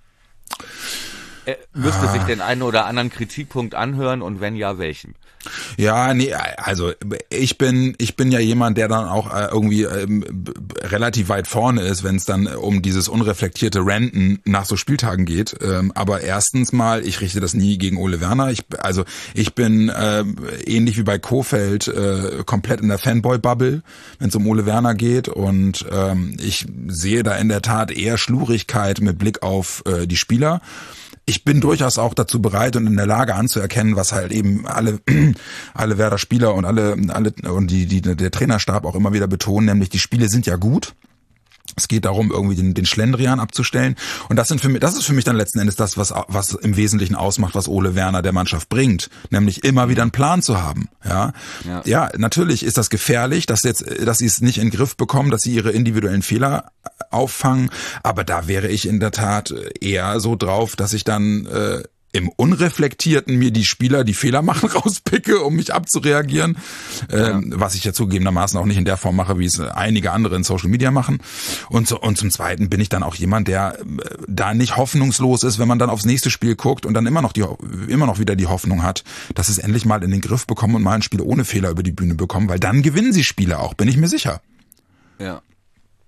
er müsste sich den einen oder anderen Kritikpunkt anhören und wenn ja, welchen? Ja, nee, also ich bin ich bin ja jemand, der dann auch äh, irgendwie ähm, b- b- relativ weit vorne ist, wenn es dann um dieses unreflektierte Ranten nach so Spieltagen geht. Ähm, aber erstens mal, ich richte das nie gegen Ole Werner. Ich also ich bin äh, ähnlich wie bei Kofeld äh, komplett in der Fanboy-Bubble, wenn es um Ole Werner geht. Und ähm, ich sehe da in der Tat eher Schlurigkeit mit Blick auf äh, die Spieler. Ich bin durchaus auch dazu bereit und in der Lage anzuerkennen, was halt eben alle alle Werder Spieler und alle alle und die die der Trainerstab auch immer wieder betonen, nämlich die Spiele sind ja gut. Es geht darum, irgendwie den, den Schlendrian abzustellen. Und das sind für mich, das ist für mich dann letzten Endes das, was, was im Wesentlichen ausmacht, was Ole Werner der Mannschaft bringt. Nämlich immer wieder einen Plan zu haben. Ja. Ja. Ja, natürlich ist das gefährlich, dass jetzt, dass sie es nicht in den Griff bekommen, dass sie ihre individuellen Fehler auffangen. Aber da wäre ich in der Tat eher so drauf, dass ich dann, äh, im Unreflektierten mir die Spieler, die Fehler machen, rauspicke, um mich abzureagieren, ja. ähm, was ich ja zugegebenermaßen auch nicht in der Form mache, wie es einige andere in Social Media machen. Und, so, und zum Zweiten bin ich dann auch jemand, der äh, da nicht hoffnungslos ist, wenn man dann aufs nächste Spiel guckt und dann immer noch die immer noch wieder die Hoffnung hat, dass es endlich mal in den Griff bekommen und mal ein Spiel ohne Fehler über die Bühne bekommen, weil dann gewinnen sie Spiele auch, bin ich mir sicher. Ja.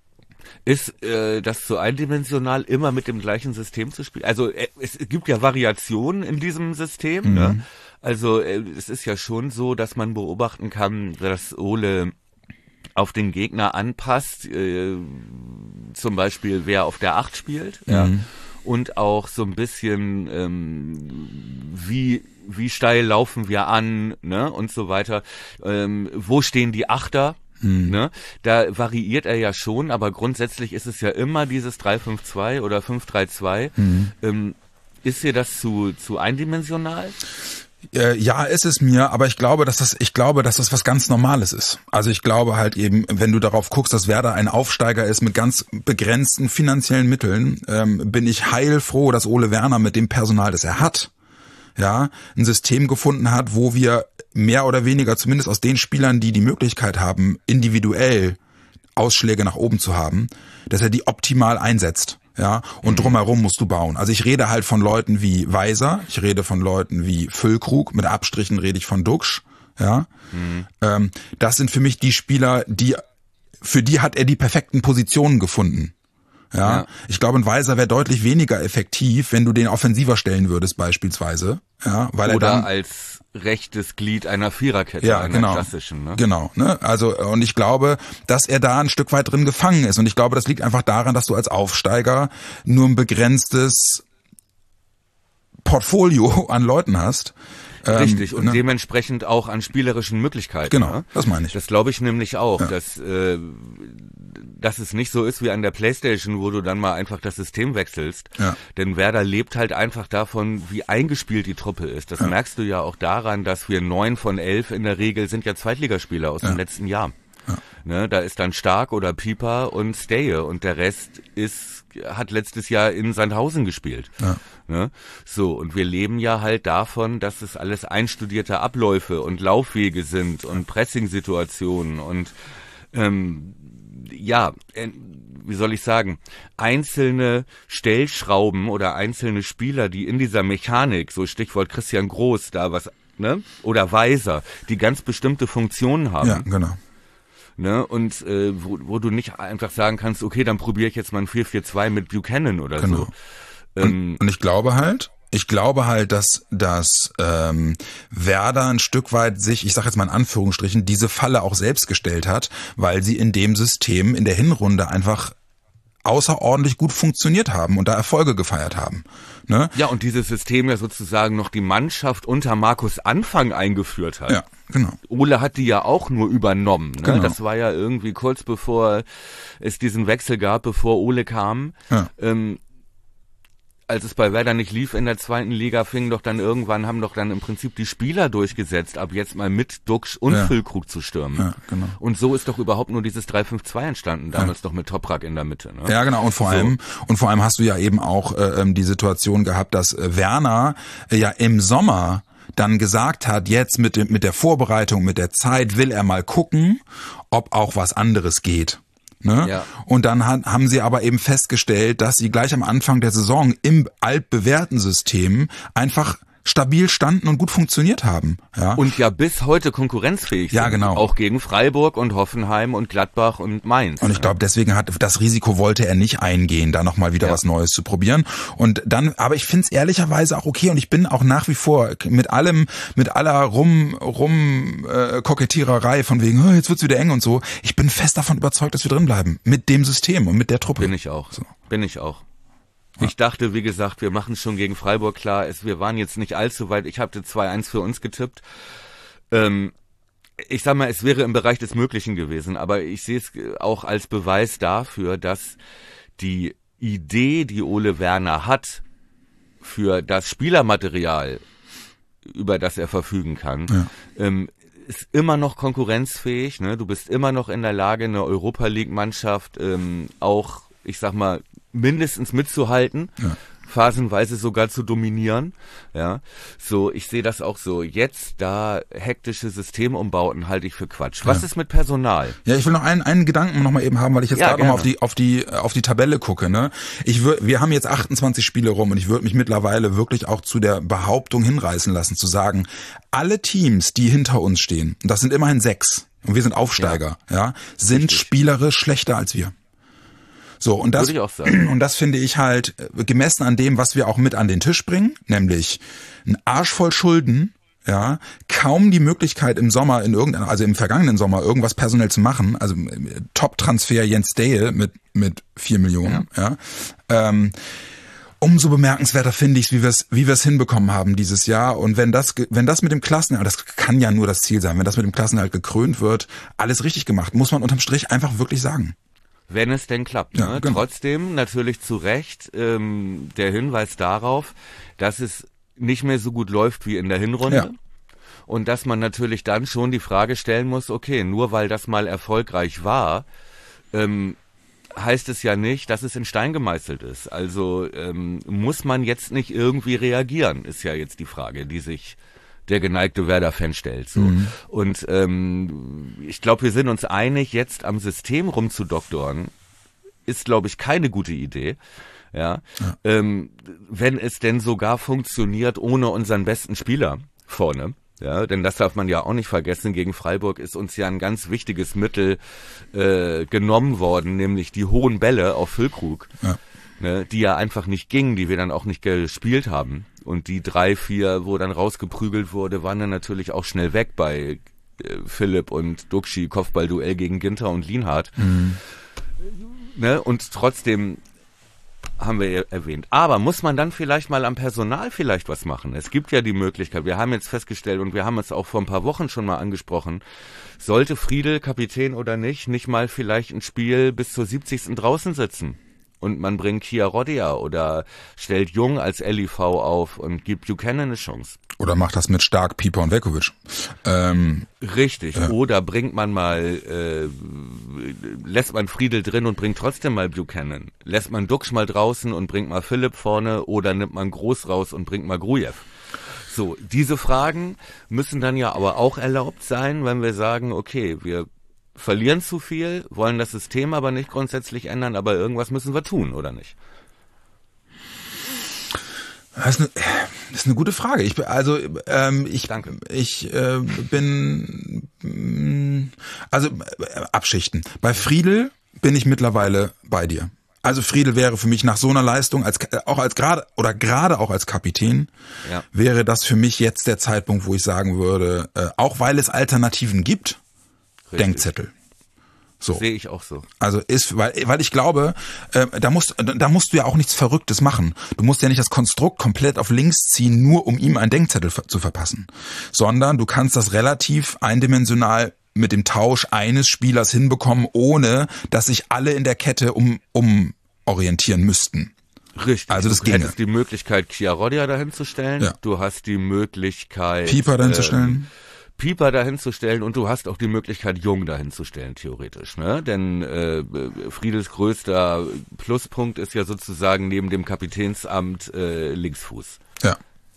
Ist äh, das so eindimensional, immer mit dem gleichen System zu spielen? Also äh, es gibt ja Variationen in diesem System. Mhm. Ne? Also äh, es ist ja schon so, dass man beobachten kann, dass Ole auf den Gegner anpasst, äh, zum Beispiel wer auf der acht spielt. Mhm. Ja. Und auch so ein bisschen ähm, wie wie steil laufen wir an, ne, und so weiter. Ähm, wo stehen die Achter? Hm. Ne? Da variiert er ja schon, aber grundsätzlich ist es ja immer dieses drei fünf zwei oder fünf drei zwei. Hm. Ähm, ist dir das zu zu eindimensional? Ja, ist es mir, aber ich glaube, dass das, ich glaube, dass das was ganz Normales ist. Also ich glaube halt eben, wenn du darauf guckst, dass Werder ein Aufsteiger ist mit ganz begrenzten finanziellen Mitteln, ähm, bin ich heilfroh, dass Ole Werner mit dem Personal, das er hat, ja, ein System gefunden hat, wo wir mehr oder weniger, zumindest aus den Spielern, die die Möglichkeit haben, individuell Ausschläge nach oben zu haben, dass er die optimal einsetzt. Ja, und drumherum musst du bauen. Also ich rede halt von Leuten wie Weiser, ich rede von Leuten wie Füllkrug, mit Abstrichen rede ich von Duxch, ja. Mhm. Ähm, das sind für mich die Spieler, die, für die hat er die perfekten Positionen gefunden. Ja, ja. Ich glaube, ein Weiser wäre deutlich weniger effektiv, wenn du den offensiver stellen würdest beispielsweise. Ja, weil Oder er dann als rechtes Glied einer Viererkette, ja, einer genau, klassischen. Ne? Genau, ne? Also und ich glaube, dass er da ein Stück weit drin gefangen ist. Und ich glaube, das liegt einfach daran, dass du als Aufsteiger nur ein begrenztes Portfolio an Leuten hast. Richtig, ähm, und ne? dementsprechend auch an spielerischen Möglichkeiten. Genau, ne? das meine ich. Das glaube ich nämlich auch, ja. dass, äh, dass es nicht so ist wie an der Playstation, wo du dann mal einfach das System wechselst. Ja. Denn Werder lebt halt einfach davon, wie eingespielt die Truppe ist. Das ja. merkst du ja auch daran, dass wir neun von elf in der Regel sind ja Zweitligaspieler aus ja. dem letzten Jahr. Ja. Ne, da ist dann Stark oder Pieper und Steje und der Rest ist hat letztes Jahr in Sandhausen gespielt. Ja. Ne? So, und wir leben ja halt davon, dass es alles einstudierte Abläufe und Laufwege sind und Pressing-Situationen und ähm, ja, äh, wie soll ich sagen, einzelne Stellschrauben oder einzelne Spieler, die in dieser Mechanik, so Stichwort Christian Groß, da was, ne, oder Weiser, die ganz bestimmte Funktionen haben. Ja, genau. Ne, und äh, wo, wo du nicht einfach sagen kannst, okay, dann probiere ich jetzt mal ein vier vier zwei mit Buchanan oder genau. so. Ähm, und, und ich glaube halt, ich glaube halt, dass dass ähm, Werder ein Stück weit sich, ich sage jetzt mal in Anführungsstrichen, diese Falle auch selbst gestellt hat, weil sie in dem System in der Hinrunde einfach außerordentlich gut funktioniert haben und da Erfolge gefeiert haben. Ne? Ja, und dieses System ja sozusagen noch die Mannschaft unter Markus Anfang eingeführt hat. Ja, genau. Ole hat die ja auch nur übernommen. Ne? Genau. Das war ja irgendwie kurz bevor es diesen Wechsel gab, bevor Ole kam. Ja. Ähm, als es bei Werder nicht lief in der zweiten Liga, fingen doch dann irgendwann, haben doch dann im Prinzip die Spieler durchgesetzt, ab jetzt mal mit Duxch und ja. Füllkrug zu stürmen. Ja, genau. Und so ist doch überhaupt nur dieses drei fünf zwei entstanden, damals ja. doch mit Toprak in der Mitte. Ne? Ja, genau. Und vor so. allem, und vor allem hast du ja eben auch äh, die Situation gehabt, dass äh, Werner äh, ja im Sommer dann gesagt hat, jetzt mit dem, mit der Vorbereitung, mit der Zeit will er mal gucken, ob auch was anderes geht. Ne? Ja. Und dann hat, haben sie aber eben festgestellt, dass sie gleich am Anfang der Saison im altbewährten System einfach stabil standen und gut funktioniert haben. Ja. Und ja bis heute konkurrenzfähig ja, sind. Genau. Auch gegen Freiburg und Hoffenheim und Gladbach und Mainz. Und ich glaube, deswegen hat das Risiko wollte er nicht eingehen, da nochmal wieder ja. was Neues zu probieren. Und dann, aber ich finde es ehrlicherweise auch okay und ich bin auch nach wie vor mit allem, mit aller rum, rum äh, Kokettiererei von wegen, oh, jetzt wird's wieder eng und so. Ich bin fest davon überzeugt, dass wir drin bleiben. Mit dem System und mit der Truppe. Bin ich auch. So. Bin ich auch. Ich dachte, wie gesagt, wir machen es schon gegen Freiburg klar. Es, wir waren jetzt nicht allzu weit. Ich hatte zwei eins für uns getippt. Ähm, ich sag mal, es wäre im Bereich des Möglichen gewesen. Aber ich sehe es auch als Beweis dafür, dass die Idee, die Ole Werner hat, für das Spielermaterial, über das er verfügen kann, ja. ähm, ist immer noch konkurrenzfähig. Ne? Du bist immer noch in der Lage, eine Europa-League-Mannschaft ähm, auch, ich sag mal, mindestens mitzuhalten, ja. phasenweise sogar zu dominieren. Ja, so, ich sehe das auch so. Jetzt da hektische Systemumbauten halte ich für Quatsch. Was ja. ist mit Personal? Ja, ich will noch einen einen Gedanken noch mal eben haben, weil ich jetzt ja, gerade noch mal auf die auf die auf die Tabelle gucke. Ne, ich würde, wir haben jetzt achtundzwanzig Spiele rum und ich würde mich mittlerweile wirklich auch zu der Behauptung hinreißen lassen, zu sagen, alle Teams, die hinter uns stehen, und das sind immerhin sechs, und wir sind Aufsteiger, ja, ja sind Richtig. spielerisch schlechter als wir. So, und das, würde ich auch sagen. Und das finde ich halt gemessen an dem, was wir auch mit an den Tisch bringen, nämlich ein Arsch voll Schulden, ja, kaum die Möglichkeit im Sommer in irgendeiner, also im vergangenen Sommer irgendwas personell zu machen, also Top-Transfer Jens Dale mit mit vier Millionen, ja, ja ähm, umso bemerkenswerter finde ich es, wie wir es wie wir es hinbekommen haben dieses Jahr. Und wenn das wenn das mit dem Klassenerhalt, das kann ja nur das Ziel sein, wenn das mit dem Klassenerhalt gekrönt wird, alles richtig gemacht, muss man unterm Strich einfach wirklich sagen. Wenn es denn klappt. Ja, Ne? genau. Trotzdem natürlich zu Recht ähm, der Hinweis darauf, dass es nicht mehr so gut läuft wie in der Hinrunde. Ja. Und dass man natürlich dann schon die Frage stellen muss, okay, nur weil das mal erfolgreich war, ähm, heißt es ja nicht, dass es in Stein gemeißelt ist. Also ähm, muss man jetzt nicht irgendwie reagieren, ist ja jetzt die Frage, die sich der geneigte Werder-Fan stellt. So. Mhm. Und ähm, ich glaube, wir sind uns einig, jetzt am System rumzudoktoren, ist, glaube ich, keine gute Idee. Ja, ja. Ähm, wenn es denn sogar funktioniert ohne unseren besten Spieler vorne. Ja, denn das darf man ja auch nicht vergessen. Gegen Freiburg ist uns ja ein ganz wichtiges Mittel äh, genommen worden, nämlich die hohen Bälle auf Füllkrug, ja. Ne, die ja einfach nicht gingen, die wir dann auch nicht gespielt haben. Und die drei, vier, wo dann rausgeprügelt wurde, waren dann natürlich auch schnell weg bei äh, Philipp und Duxchi, Kopfballduell gegen Ginter und Lienhardt. Mhm. Ne, und trotzdem haben wir erwähnt. Aber muss man dann vielleicht mal am Personal vielleicht was machen? Es gibt ja die Möglichkeit, wir haben jetzt festgestellt und wir haben es auch vor ein paar Wochen schon mal angesprochen, sollte Friedel, Kapitän oder nicht, nicht mal vielleicht ein Spiel bis zur siebzigsten draußen sitzen? Und man bringt Kia Roddia oder stellt Jung als L I V auf und gibt Buchanan eine Chance. Oder macht das mit Stark, Pieper und Vekovic. Ähm, Richtig. Ja. Oder bringt man mal, äh, lässt man Friedel drin und bringt trotzdem mal Buchanan. Lässt man Duxch mal draußen und bringt mal Philipp vorne oder nimmt man Groß raus und bringt mal Grujew. So, diese Fragen müssen dann ja aber auch erlaubt sein, wenn wir sagen, okay, wir verlieren zu viel, wollen das System aber nicht grundsätzlich ändern, aber irgendwas müssen wir tun, oder nicht? Das ist eine, das ist eine gute Frage. Ich also ähm, ich Danke. ich äh, bin mh, also äh, abschichten. Bei Friedel bin ich mittlerweile bei dir. Also Friedel wäre für mich nach so einer Leistung als auch als gerade oder gerade auch als Kapitän ja. wäre das für mich jetzt der Zeitpunkt, wo ich sagen würde, äh, auch weil es Alternativen gibt. Richtig. Denkzettel. So. Sehe ich auch so. Also ist, weil, weil ich glaube, äh, da musst, da musst du ja auch nichts Verrücktes machen. Du musst ja nicht das Konstrukt komplett auf links ziehen, nur um ihm einen Denkzettel zu verpassen. Sondern du kannst das relativ eindimensional mit dem Tausch eines Spielers hinbekommen, ohne dass sich alle in der Kette um, um orientieren müssten. Richtig. Also das du ginge. hättest die Möglichkeit, Kia Roddia dahin zu stellen. Ja. Du hast die Möglichkeit, Pieper dahin zu stellen. Äh, Pieper dahin zu stellen und du hast auch die Möglichkeit, Jung dahin zu stellen, theoretisch, ne? Denn äh, Friedels größter Pluspunkt ist ja sozusagen neben dem Kapitänsamt äh, Linksfuß. Ja.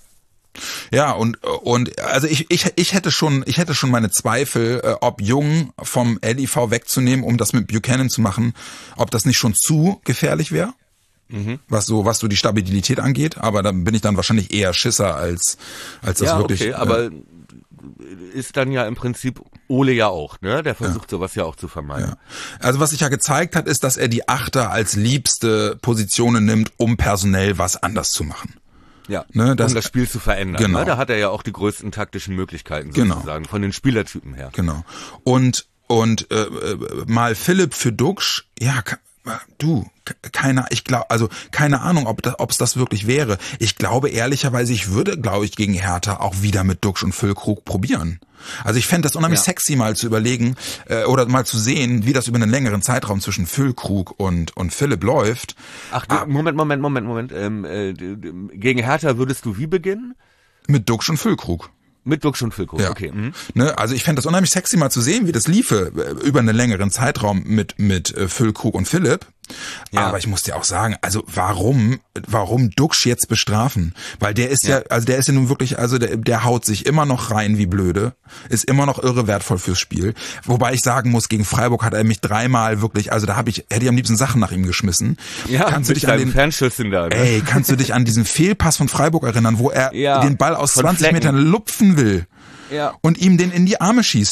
Ja, und und also ich ich ich hätte schon ich hätte schon meine Zweifel, äh, ob Jung vom L I V wegzunehmen, um das mit Buchanan zu machen, ob das nicht schon zu gefährlich wäre. Mhm. Was so was so die Stabilität angeht, aber da bin ich dann wahrscheinlich eher Schisser als als das ja, wirklich. Okay, aber äh, ist dann ja im Prinzip Ole ja auch, ne? Der versucht ja. sowas ja auch zu vermeiden. Ja. Also was sich ja gezeigt hat, ist, dass er die Achter als liebste Positionen nimmt, um personell was anders zu machen. Ja, ne, das, um das Spiel zu verändern. Genau. Ne? Da hat er ja auch die größten taktischen Möglichkeiten sozusagen, genau. von den Spielertypen her. Genau. Und und äh, mal Philipp für Duxch, ja, du, keine, ich glaube, also keine Ahnung, ob das, ob es das wirklich wäre. Ich glaube ehrlicherweise, ich würde, glaube ich, gegen Hertha auch wieder mit Duxch und Füllkrug probieren. Also ich fände das unheimlich ja. sexy, mal zu überlegen äh, oder mal zu sehen, wie das über einen längeren Zeitraum zwischen Füllkrug und und Philipp läuft. Ach, du, ah, Moment, Moment, Moment, Moment. Ähm, äh, gegen Hertha würdest du wie beginnen? Mit Duxch und Füllkrug. Mit Duxch und Füllkrug, ja. okay. Mhm. Ne, also ich fände das unheimlich sexy, mal zu sehen, wie das liefe äh, über einen längeren Zeitraum mit mit äh, Füllkrug und Philipp. Ja. Aber ich muss dir auch sagen, also warum, warum Duxch jetzt bestrafen? Weil der ist ja, ja also der ist ja nun wirklich, also der, der haut sich immer noch rein wie blöde, ist immer noch irre wertvoll fürs Spiel. Wobei ich sagen muss, gegen Freiburg hat er mich dreimal wirklich, also da habe ich, hätte ich am liebsten Sachen nach ihm geschmissen. Ja, kannst du dich an den Fernschüssen da, ne? Ey, kannst du dich an diesen Fehlpass von Freiburg erinnern, wo er ja, den Ball aus zwanzig Flecken. Metern lupfen will ja. und ihm den in die Arme schießt?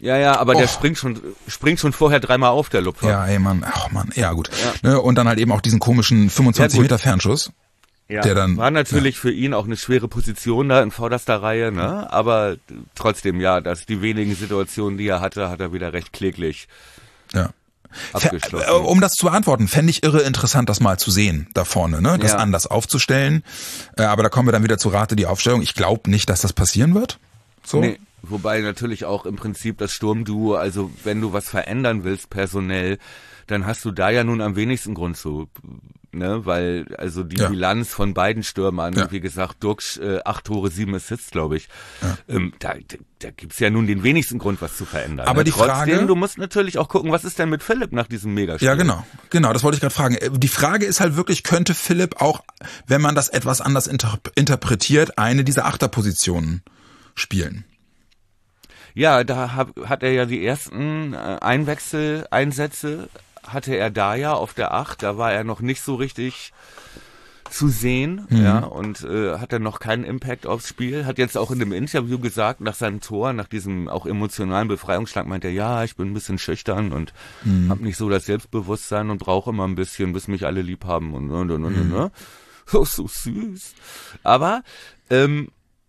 Ja, ja, aber oh. der springt schon, springt schon vorher dreimal auf, der Lupfer. Ja, ey, Mann, ach Mann, ja gut. Ja. Ne, und dann halt eben auch diesen komischen fünfundzwanzig Ja, Meter Fernschuss. Ja, der dann, war natürlich ja. für ihn auch eine schwere Position da in vorderster Reihe, ne? Aber trotzdem, ja, dass die wenigen Situationen, die er hatte, hat er wieder recht kläglich ja. abgeschlossen. F- um das zu beantworten, fände ich irre interessant, das mal zu sehen da vorne, ne? Das Ja. anders aufzustellen. Äh, aber da kommen wir dann wieder zu Rate die Aufstellung. Ich glaube nicht, dass das passieren wird. So. Nee, wobei natürlich auch im Prinzip das Sturmduo, also wenn du was verändern willst personell, dann hast du da ja nun am wenigsten Grund zu, ne, weil also die Ja. Bilanz von beiden Stürmern, Ja. wie gesagt, Duxch, äh, acht Tore, sieben Assists, glaube ich, Ja. ähm, da, da, da gibt's ja nun den wenigsten Grund, was zu verändern. Aber ne? die Trotzdem, Frage- du musst natürlich auch gucken, was ist denn mit Philipp nach diesem Megaspiel? Ja, genau. Genau, das wollte ich gerade fragen. Die Frage ist halt wirklich, könnte Philipp auch, wenn man das etwas anders inter- interpretiert, eine dieser Achterpositionen spielen? Ja, da hab, hat er ja die ersten äh, Einwechsel-Einsätze, hatte er da ja auf der acht, da war er noch nicht so richtig zu sehen, Mhm. ja, und äh, hat dann noch keinen Impact aufs Spiel, hat jetzt auch in dem Interview gesagt, nach seinem Tor, nach diesem auch emotionalen Befreiungsschlag, meint er, ja, ich bin ein bisschen schüchtern und Mhm. habe nicht so das Selbstbewusstsein und brauche immer ein bisschen, bis mich alle lieb haben und und und und, ne? So, so süß. Aber, ähm,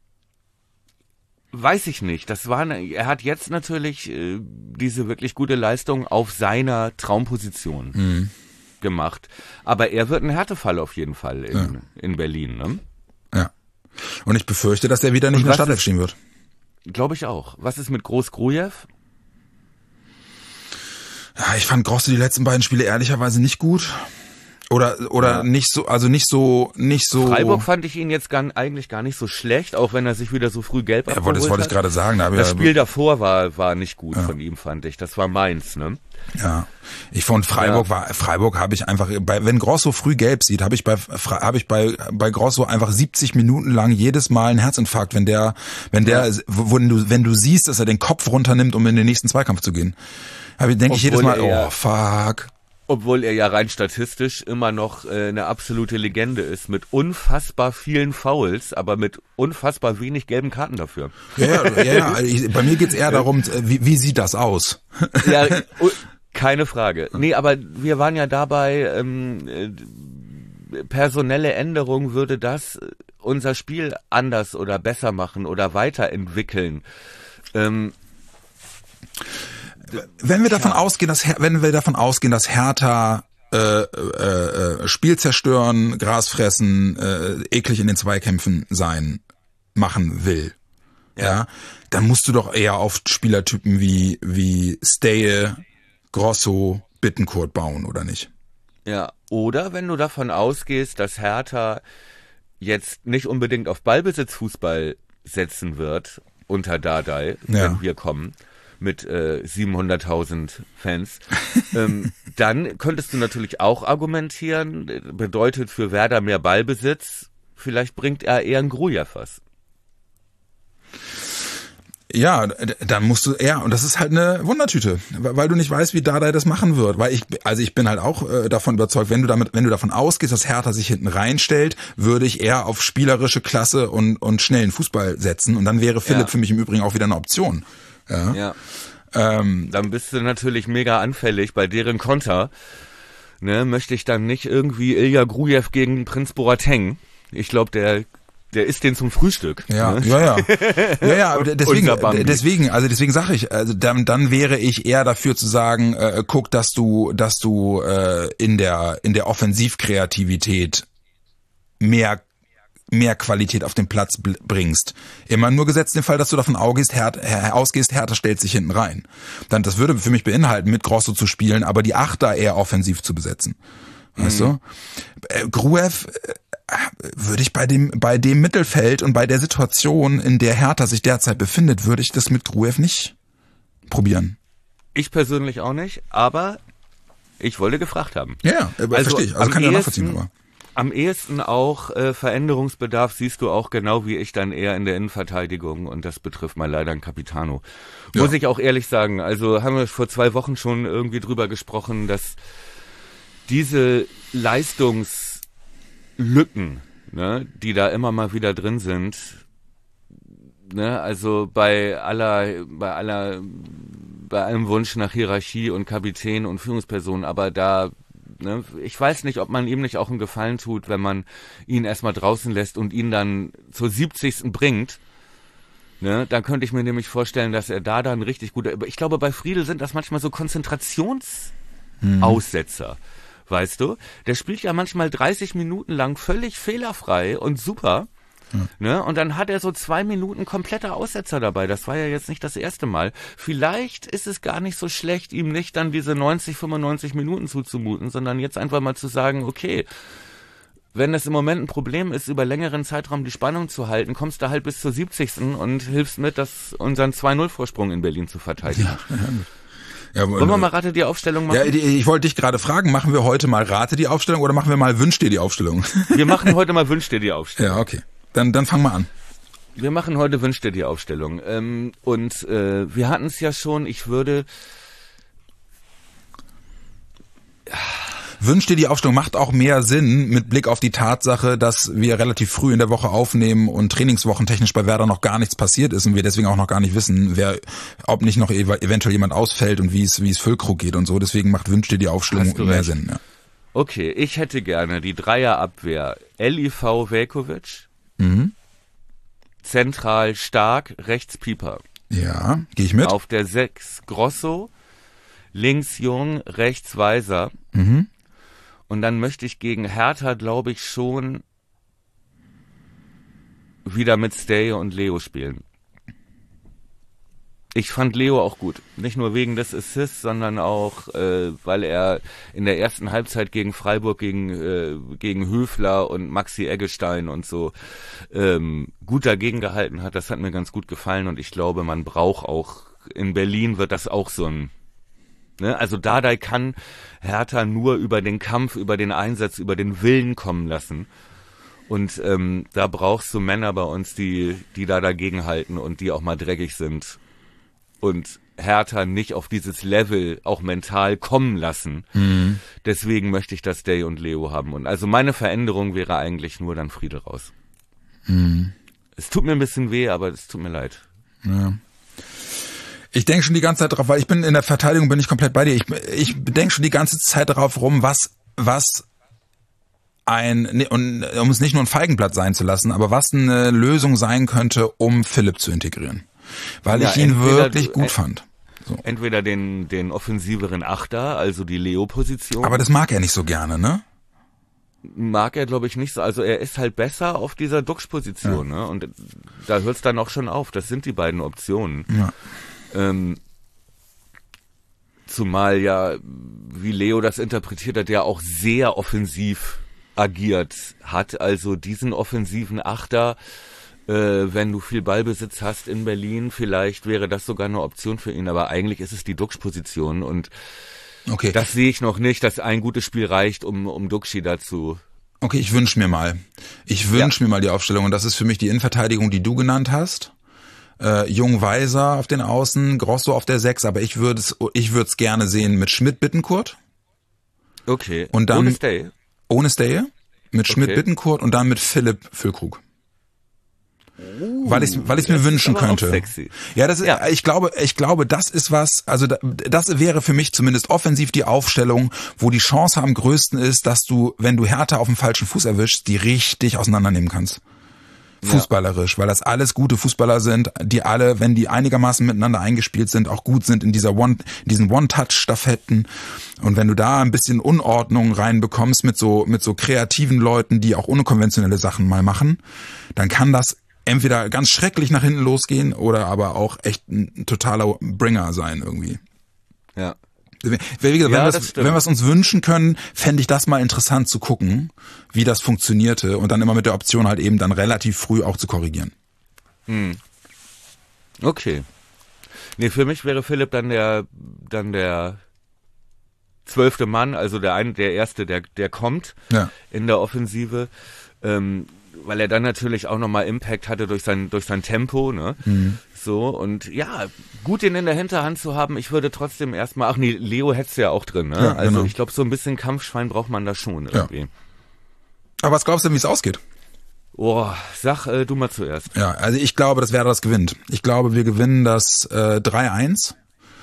weiß ich nicht. Das war eine, er hat jetzt natürlich äh, diese wirklich gute Leistung auf seiner Traumposition Mhm. gemacht. Aber er wird ein Härtefall auf jeden Fall in, in Berlin, ne? Ja. Und ich befürchte, dass der wieder nicht Und in der was Startelf ist- stehen wird. Glaube ich auch. Was ist mit Groß Grujew? Ja, ich fand Grosse die letzten beiden Spiele ehrlicherweise nicht gut. Oder oder Ja. nicht so, also nicht so, nicht so. Freiburg fand ich ihn jetzt gar, eigentlich gar nicht so schlecht, auch wenn er sich wieder so früh gelb Ja, abgeholt das wollte ich hat. gerade sagen. Da hab ich Das ja, Spiel davor war, war nicht gut von ihm, fand ich. Das war Mainz, ne? Ja, ich fand Freiburg Ja. war Freiburg habe ich einfach bei wenn Grosso früh gelb sieht, habe ich bei habe ich bei bei Grosso einfach siebzig Minuten lang jedes Mal einen Herzinfarkt, wenn der wenn der Ja. wenn du wenn du siehst, dass er den Kopf runternimmt, um in den nächsten Zweikampf zu gehen. Habe ich denke ich jedes Obwohl Mal, er- oh fuck. Obwohl er ja rein statistisch immer noch äh, eine absolute Legende ist, mit unfassbar vielen Fouls, aber mit unfassbar wenig gelben Karten dafür. Ja, ja, ja, ja. Ich, bei mir geht's eher darum, wie, wie sieht das aus? Ja, u- keine Frage. Nee, aber wir waren ja dabei, ähm, äh, personelle Änderung würde das unser Spiel anders oder besser machen oder weiterentwickeln. Ähm, Wenn wir davon ausgehen, dass Her- wenn wir davon ausgehen, dass Hertha äh, äh, äh, Spiel zerstören, Gras fressen, äh, eklig in den Zweikämpfen sein machen will, ja. Ja. dann musst du doch eher auf Spielertypen wie wie Steje, Grosso, Bittencourt bauen, oder nicht? Ja, oder wenn du davon ausgehst, dass Hertha jetzt nicht unbedingt auf Ballbesitzfußball setzen wird unter Dardai, Ja. wenn wir kommen mit äh, siebenhunderttausend Fans, ähm, dann könntest du natürlich auch argumentieren, äh, bedeutet für Werder mehr Ballbesitz, vielleicht bringt er eher einen Grujew was. Ja, d- dann musst du, ja, und das ist halt eine Wundertüte, weil du nicht weißt, wie Dardai das machen wird. Weil ich, also ich bin halt auch äh, davon überzeugt, wenn du damit, wenn du davon ausgehst, dass Hertha sich hinten reinstellt, würde ich eher auf spielerische Klasse und und schnellen Fußball setzen. Und dann wäre Philipp Ja. für mich im Übrigen auch wieder eine Option. Ja. Ja. Ähm, Dann bist du natürlich mega anfällig bei deren Konter. Ne, möchte ich dann nicht irgendwie Ilja Grujew gegen Prinz Boateng. Ich glaube, der der isst den zum Frühstück. Ja, ne? ja, ja, ja, ja. aber Deswegen, Unser Bambi. deswegen, also deswegen sage ich, also dann, dann wäre ich eher dafür zu sagen, äh, guck, dass du, dass du äh, in der in der Offensivkreativität mehr mehr Qualität auf den Platz bl- bringst. Immer nur gesetzt den Fall, dass du davon ausgehst, Her- Her- ausgehst, Hertha stellt sich hinten rein. Dann, das würde für mich beinhalten, mit Grosso zu spielen, aber die Achter eher offensiv zu besetzen. Weißt Mhm. du? Äh, Gruew äh, würde ich bei dem bei dem Mittelfeld und bei der Situation, in der Hertha sich derzeit befindet, würde ich das mit Gruew nicht probieren. Ich persönlich auch nicht, aber ich wollte gefragt haben. Ja, ja, äh, Also verstehe ich. Also am kann ich ja ehesten- nachvollziehen, aber. Am ehesten auch äh, Veränderungsbedarf siehst du auch genau wie ich dann eher in der Innenverteidigung und das betrifft mal leider ein Capitano. Ja. Muss ich auch ehrlich sagen, also haben wir vor zwei Wochen schon irgendwie drüber gesprochen, dass diese Leistungslücken, ne, die da immer mal wieder drin sind, ne, also bei aller, bei aller bei einem Wunsch nach Hierarchie und Kapitän und Führungsperson, aber da, ne, ich weiß nicht, ob man ihm nicht auch einen Gefallen tut, wenn man ihn erstmal draußen lässt und ihn dann zur siebzigsten bringt. Ne, da könnte ich mir nämlich vorstellen, dass er da dann richtig gut, ich glaube, bei Friedl sind das manchmal so Konzentrationsaussetzer. Hm. Weißt du, der spielt ja manchmal dreißig Minuten lang völlig fehlerfrei und super, ja. Ne? Und dann hat er so zwei Minuten komplette Aussetzer dabei. Das war ja jetzt nicht das erste Mal. Vielleicht ist es gar nicht so schlecht, ihm nicht dann diese neunzig, fünfundneunzig Minuten zuzumuten, sondern jetzt einfach mal zu sagen, okay, wenn es im Moment ein Problem ist, über längeren Zeitraum die Spannung zu halten, kommst du halt bis zur siebzigsten und hilfst mit, das unseren zwei null Vorsprung in Berlin zu verteidigen. Ja, ja. Ja, wollen wir mal Rate die Aufstellung machen? Ja, ich wollte dich gerade fragen, machen wir heute mal Rate die Aufstellung oder machen wir mal Wünsch dir die Aufstellung? Wir machen heute mal Wünsch dir die Aufstellung. Ja, okay. Dann, dann fang mal an. Wir machen heute Wünsch dir die Aufstellung. Ähm, und äh, wir hatten es ja schon, ich würde... Wünsch dir die Aufstellung macht auch mehr Sinn mit Blick auf die Tatsache, dass wir relativ früh in der Woche aufnehmen und trainingswochentechnisch bei Werder noch gar nichts passiert ist und wir deswegen auch noch gar nicht wissen, wer, ob nicht noch ev- eventuell jemand ausfällt und wie es wie es Füllkrug geht und so. Deswegen macht Wünsch dir die Aufstellung mehr recht. Sinn. Ja. Okay, ich hätte gerne die Dreierabwehr L I V Veljković, mhm. zentral Stark, rechts Pieper. Ja, gehe ich mit. Auf der sechs Grosso, links Jung, rechts Weiser. Mhm. Und dann möchte ich gegen Hertha, glaube ich, schon wieder mit Stay und Leo spielen. Ich fand Leo auch gut. Nicht nur wegen des Assists, sondern auch, äh, weil er in der ersten Halbzeit gegen Freiburg, gegen, äh, gegen Höfler und Maxi Eggestein und so ähm, gut dagegen gehalten hat. Das hat mir ganz gut gefallen und ich glaube, man braucht auch, in Berlin wird das auch so ein... Ne, also Dardai kann Hertha nur über den Kampf, über den Einsatz, über den Willen kommen lassen. Und ähm, da brauchst du Männer bei uns, die die da dagegen halten und die auch mal dreckig sind. Und Hertha nicht auf dieses Level auch mental kommen lassen. Mhm. Deswegen möchte ich das Day und Leo haben. Und also meine Veränderung wäre eigentlich nur dann Friedl raus. Mhm. Es tut mir ein bisschen weh, aber es tut mir leid. Ja. Ich denke schon die ganze Zeit drauf, weil ich bin in der Verteidigung, bin ich komplett bei dir. Ich, ich denke schon die ganze Zeit darauf rum, was, was ein, und um es nicht nur ein Feigenblatt sein zu lassen, aber was eine Lösung sein könnte, um Philipp zu integrieren. Weil ja, ich ihn wirklich du, gut fand. So. Entweder den, den offensiveren Achter, also die Leo-Position. Aber das mag er nicht so gerne, ne? Mag er, glaube ich, nicht so. Also er ist halt besser auf dieser Duxch-Position, ja. Ne? Und da hört es dann auch schon auf. Das sind die beiden Optionen. Ja. Ähm, zumal ja, wie Leo das interpretiert hat, ja auch sehr offensiv agiert hat. Also diesen offensiven Achter, äh, wenn du viel Ballbesitz hast in Berlin, vielleicht wäre das sogar eine Option für ihn. Aber eigentlich ist es die Duxch-Position und okay. Das sehe ich noch nicht, dass ein gutes Spiel reicht, um, um Duxchi dazu. Okay, ich wünsche mir mal. Ich wünsche ja. mir mal die Aufstellung und das ist für mich die Innenverteidigung, die du genannt hast. Äh, Jung Weiser auf den Außen, Grosso auf der sechs, aber ich würde es ich würde es gerne sehen mit Schmidt Bittencourt. Okay. Und dann, ohne Stay? Ohne Stay. Mit Schmidt okay. Bittencourt und dann mit Philipp Füllkrug. Uh, weil ich weil ich mir wünschen könnte. Sexy. Ja, das ist, ja. ich glaube, ich glaube, das ist was, also das wäre für mich zumindest offensiv die Aufstellung, wo die Chance am größten ist, dass du, wenn du Hertha auf dem falschen Fuß erwischst, die richtig auseinandernehmen kannst. Fußballerisch, ja. Weil das alles gute Fußballer sind, die alle, wenn die einigermaßen miteinander eingespielt sind, auch gut sind in dieser One, in diesen One-Touch-Staffetten. Und wenn du da ein bisschen Unordnung reinbekommst mit so, mit so kreativen Leuten, die auch unkonventionelle Sachen mal machen, dann kann das entweder ganz schrecklich nach hinten losgehen oder aber auch echt ein totaler Bringer sein irgendwie. Ja. Wie gesagt, ja, wenn wir es uns wünschen können, fände ich das mal interessant zu gucken, wie das funktionierte und dann immer mit der Option halt eben dann relativ früh auch zu korrigieren. Hm. Okay. Nee, für mich wäre Philipp dann der dann der zwölfte Mann, also der ein, der erste, der der kommt ja. in der Offensive, ähm, weil er dann natürlich auch nochmal Impact hatte durch sein durch sein Tempo, ne? Mhm. So, und ja, gut den in der Hinterhand zu haben, ich würde trotzdem erstmal, ach nee, Leo hättest du ja auch drin, ne? Ja, also genau. Ich glaube, so ein bisschen Kampfschwein braucht man da schon irgendwie. Ja. Aber was glaubst du denn, wie es ausgeht? Oh, sag äh, du mal zuerst. Ja, also ich glaube, dass Werder das gewinnt. Ich glaube, wir gewinnen das äh, drei eins.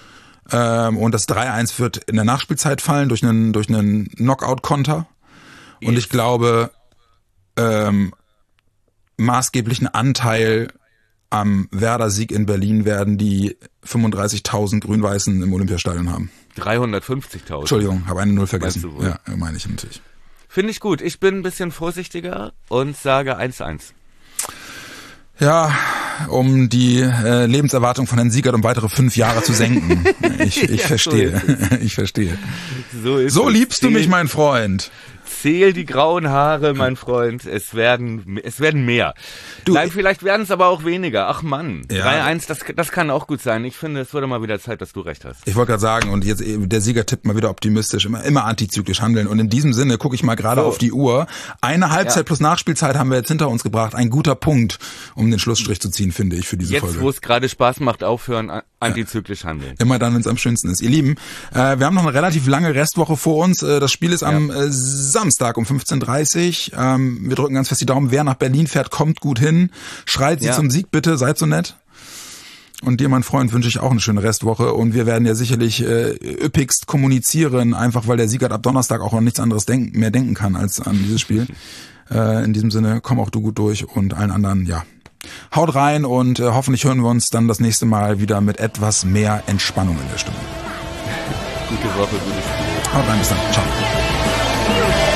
Ähm, und das drei eins wird in der Nachspielzeit fallen durch einen, durch einen Knockout-Konter. Und ich glaube, ähm, maßgeblichen Anteil am Werder-Sieg in Berlin werden die fünfunddreißigtausend Grün-Weißen im Olympiastadion haben. dreihundertfünfzigtausend. Entschuldigung, habe eine Null vergessen. Meinst du wohl? Ja, meine ich natürlich. Finde ich gut. Ich bin ein bisschen vorsichtiger und sage eins eins. Ja, um die äh, Lebenserwartung von Herrn Siegert um weitere fünf Jahre zu senken. Ich, ich Ja, verstehe. so ich verstehe. So, ist So es. liebst du Zähl- mich, mein Freund. Zähl die grauen Haare, mein Freund. Es werden, es werden mehr. Du, Nein, vielleicht werden es aber auch weniger. Ach Mann, Ja. drei eins, das, das kann auch gut sein. Ich finde, es wurde mal wieder Zeit, dass du recht hast. Ich wollte gerade sagen, und jetzt äh, der Sieger tippt mal wieder optimistisch, immer, immer antizyklisch handeln. Und in diesem Sinne gucke ich mal gerade So. auf die Uhr. Eine Halbzeit Ja. plus Nachspielzeit haben wir jetzt hinter uns gebracht. Ein guter Punkt, um den Schlussstrich zu ziehen, finde ich, für diese Jetzt, Folge. wo es gerade Spaß macht, aufhören, a- antizyklisch handeln. Immer dann, wenn es am schönsten ist. Ihr Lieben, äh, wir haben noch eine relativ lange Restwoche vor uns. Äh, das Spiel ist am äh, Samstag um fünfzehn Uhr dreißig. Ähm, wir drücken ganz fest die Daumen. Wer nach Berlin fährt, kommt gut hin. Schreit sie Ja. zum Sieg bitte, seid so nett. Und dir, mein Freund, wünsche ich auch eine schöne Restwoche. Und wir werden ja sicherlich äh, üppigst kommunizieren, einfach weil der Siegert ab Donnerstag auch an nichts anderes denken, mehr denken kann als an dieses Spiel. Äh, in diesem Sinne, komm auch du gut durch und allen anderen, ja. Haut rein und äh, hoffentlich hören wir uns dann das nächste Mal wieder mit etwas mehr Entspannung in der Stimme. Gute Woche, gutes Spiel. Haut rein, bis dann. Ciao.